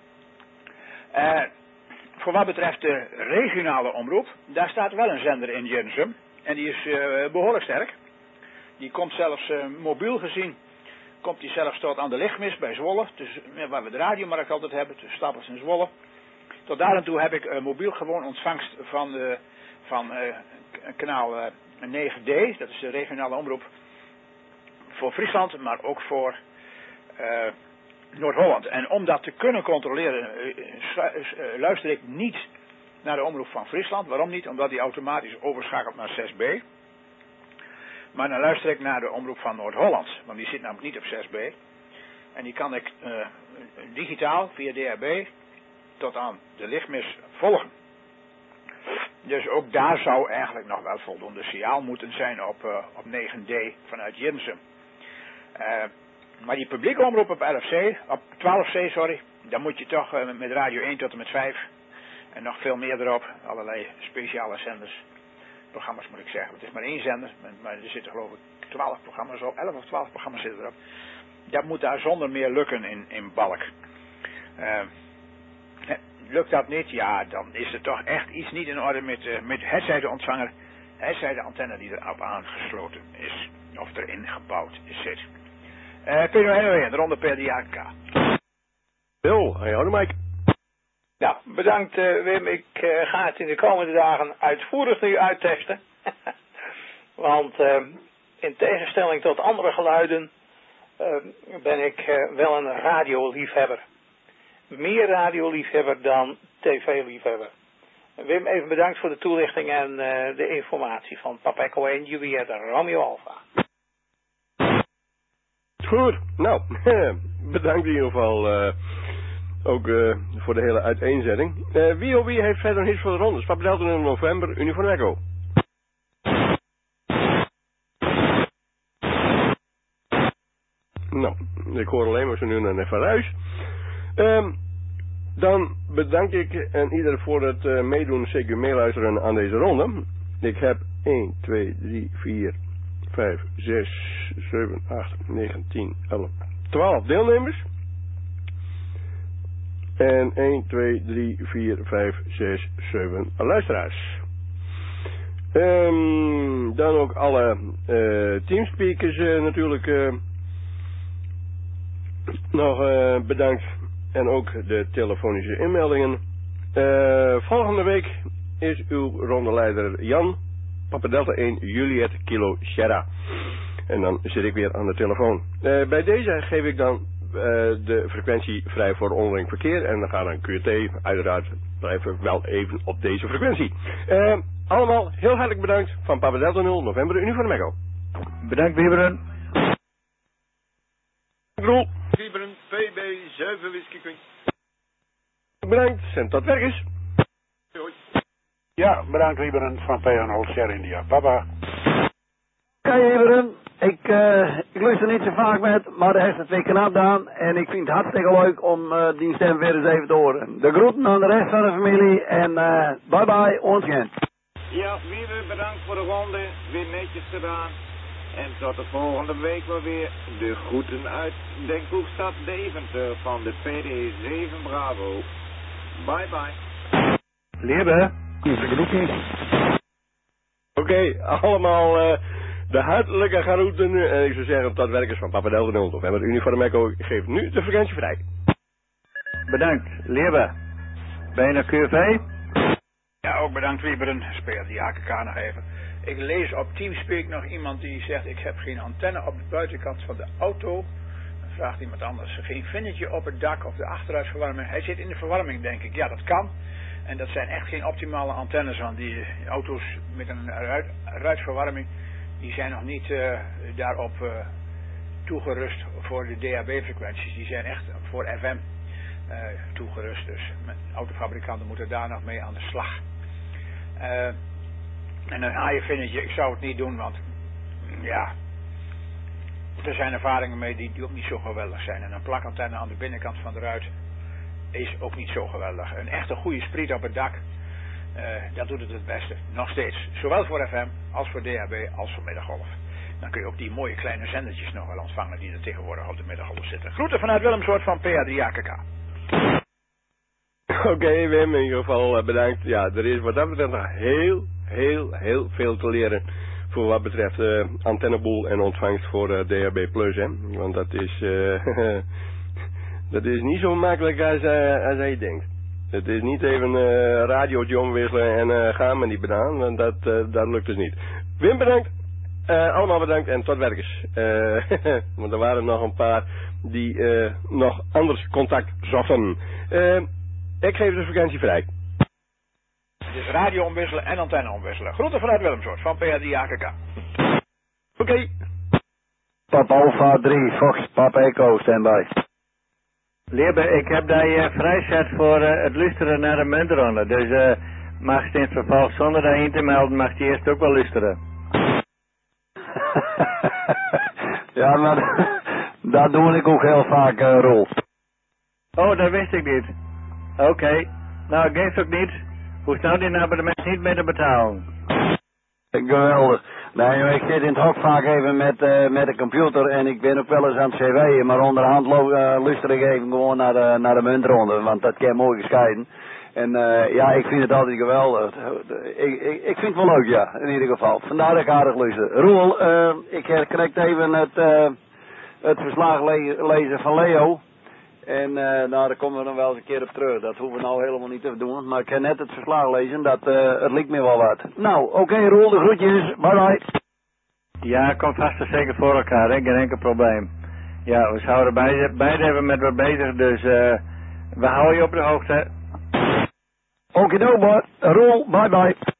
Uh, voor wat betreft de regionale omroep, daar staat wel een zender in Jinnezum. En die is uh, behoorlijk sterk. Die komt zelfs uh, mobiel gezien, komt die zelfs tot aan de Lichtmis bij Zwolle. Dus, uh, waar we de radiomarkt altijd hebben, tussen Stappers en Zwolle. Tot daar en toe heb ik uh, mobiel gewoon ontvangst van, uh, van uh, kanaal uh, negen D. Dat is de regionale omroep voor Friesland, maar ook voor uh, Noord-Holland. En om dat te kunnen controleren, uh, uh, luister ik niet naar de omroep van Friesland. Waarom niet? Omdat die automatisch overschakelt naar zes B. Maar dan luister ik naar de omroep van Noord-Holland, want die zit namelijk niet op zes B. En die kan ik uh, digitaal via D H B tot aan de Lichtmis volgen. Dus ook daar zou eigenlijk nog wel voldoende signaal moeten zijn op, uh, op negen D vanuit Jinnezum. Uh, Maar die publieke omroep op elf C, op twaalf C, sorry, dan moet je toch uh, met radio één tot en met vijf en nog veel meer erop, allerlei speciale zenders, programma's moet ik zeggen. Het is maar één zender, maar er zitten geloof ik twaalf programma's op, elf of twaalf programma's zitten erop. Dat moet daar zonder meer lukken in, in Balk. Uh, lukt dat niet, ja, dan is er toch echt iets niet in orde met, uh, met hetzij de ontvanger, hetzij de antenne die erop aangesloten is, of erin gebouwd zit. Uh, P N O weer, de ronde per de A K. Bill, hey, houdt Mike. Nou, bedankt uh, Wim. Ik uh, ga het in de komende dagen uitvoerig nu uittesten. Want uh, in tegenstelling tot andere geluiden uh, ben ik uh, wel een radioliefhebber. Meer radioliefhebber dan tv-liefhebber. Wim, even bedankt voor de toelichting en uh, de informatie van Papa Echo één, Juliet Romeo Alpha. Goed, nou, bedankt in ieder geval uh, ook uh, voor de hele uiteenzetting. Uh, wie of wie heeft verder nog iets voor de rondes? Papa Delta in november, Uniform Echo. Nou, ik hoor alleen maar zo nu naar even huis. Um, dan bedank ik en ieder voor het uh, meedoen, zeker meeluisteren aan deze ronde. Ik heb één, twee, drie, vier, vijf, zes, zeven, acht, negen, tien, elf, twaalf deelnemers. En één, twee, drie, vier, vijf, zes, zeven luisteraars. Um, dan ook alle uh, teamspeakers uh, natuurlijk uh, nog uh, bedankt. En ook de telefonische inmeldingen. Uh, volgende week is uw rondeleider Jan, Papa Delta één, Juliet Kilo Sierra. En dan zit ik weer aan de telefoon. Uh, bij deze geef ik dan uh, de frequentie vrij voor onderling verkeer. En dan gaat dan Q T, uiteraard blijven we wel even op deze frequentie. Uh, allemaal heel hartelijk bedankt van Papa Delta nul, november, Uniform Echo. Bedankt, Wieberen. Groel. Wieberen, P B zeven Whisky Queen. Bedankt en tot werkers. Hoi. Ja, bedankt Wieberen van P N O Sierra India. Baba. Kijk Wieberen, ik, uh, ik luister niet zo vaak met, maar de heeft het weer knap gedaan. En ik vind het hartstikke leuk om uh, die stem weer eens even te horen. De groeten aan de rest van de familie en uh, bye bye, ons Gent. Ja, Wieberen, bedankt voor de ronde. Weer netjes gedaan. En tot de volgende week wel weer de groeten uit Denkhoekstad Deventer van de P D zeven Bravo. Bye bye. Leerbe, de groeten. Oké, okay, allemaal uh, de hartelijke groeten. En ik zou zeggen tot werkers van Papa Delta nul. En met Uniform Echo geeft nu de frequentie vrij. Bedankt, Leerbe. Ben je naar Q V? Ja, ook bedankt Wieberen. Speel die A K K nog even. Ik lees op Teamspeak nog iemand die zegt, ik heb geen antenne op de buitenkant van de auto. Dan vraagt iemand anders, geen vinnetje op het dak of de achteruitverwarming. Hij zit in de verwarming, denk ik. Ja, dat kan. En dat zijn echt geen optimale antennes, want die auto's met een ruit, ruitverwarming, die zijn nog niet uh, daarop uh, toegerust voor de D A B-frequenties. Die zijn echt voor F M uh, toegerust. Dus autofabrikanten moeten daar nog mee aan de slag. Uh, En een haaienvinnetje, ik zou het niet doen, want ja, er zijn ervaringen mee die, die ook niet zo geweldig zijn. En een plakantenne aan de binnenkant van de ruit is ook niet zo geweldig. Een echte goede spriet op het dak, uh, dat doet het het beste. Nog steeds. Zowel voor F M als voor D A B als voor middengolf. Dan kun je ook die mooie kleine zendertjes nog wel ontvangen die er tegenwoordig op de middengolf zitten. Groeten vanuit Willemsoort van P A drie A K K. Oké, okay, Wim, in ieder geval uh, bedankt. Ja, er is wat dat betreft nog heel, heel, heel veel te leren voor wat betreft uh, antenneboel en ontvangst voor uh, D A B plus, hè. Want dat is, uh, dat is niet zo makkelijk als, uh, als hij denkt. Het is niet even uh, radiootje omwisselen en uh, gaan met die banaan, want dat, uh, dat lukt dus niet. Wim, bedankt. Uh, allemaal bedankt en tot werkers. Uh, want er waren nog een paar die uh, nog anders contact zochten. Uh, ik geef de frequentie vrij. Dus radio omwisselen en antenne omwisselen. Groeten vanuit Willemsoort van P A drie A K K. Oké. Okay. Papa Alpha drie, Fox, Papa Echo, standby. Leerbe, ik heb daar je vrijzet voor uh, het luisteren naar de muntronde. Dus uh, mag je in het verval zonder daarin te melden, mag je eerst ook wel luisteren. Ja, maar, Dat doe ik ook heel vaak, uh, Roel. Oh, dat wist ik niet. Oké. Okay. Nou, geeft ook niet. Hoe snel die abonnement niet meer te betalen? Geweldig. Nee, ik zit in het hok vaak even met, uh, met de computer en ik ben ook wel eens aan het cv'en, maar onderhand uh, luister ik even gewoon naar de, naar de muntronde, want dat kan mooi gescheiden. En uh, ja, ik vind het altijd geweldig. Ik, ik, ik vind het wel leuk, ja, in ieder geval. Vandaar dat ik aardig luister. Roel, uh, ik herkrijg even het, uh, het verslag le lezen van Leo. En uh, nou, daar komen we dan wel eens een keer op terug. Dat hoeven we nou helemaal niet te doen. Maar ik kan net het verslag lezen, dat uh, het lijkt me wel wat. Nou, oké okay, Roel, de groetjes. Bye bye. Ja, komt vast en zeker voor elkaar, hè? Geen enkel probleem. Ja, we zouden beide, beide hebben met wat bezig, dus uh, we houden je op de hoogte. Oké, okay, Roel, bye bye.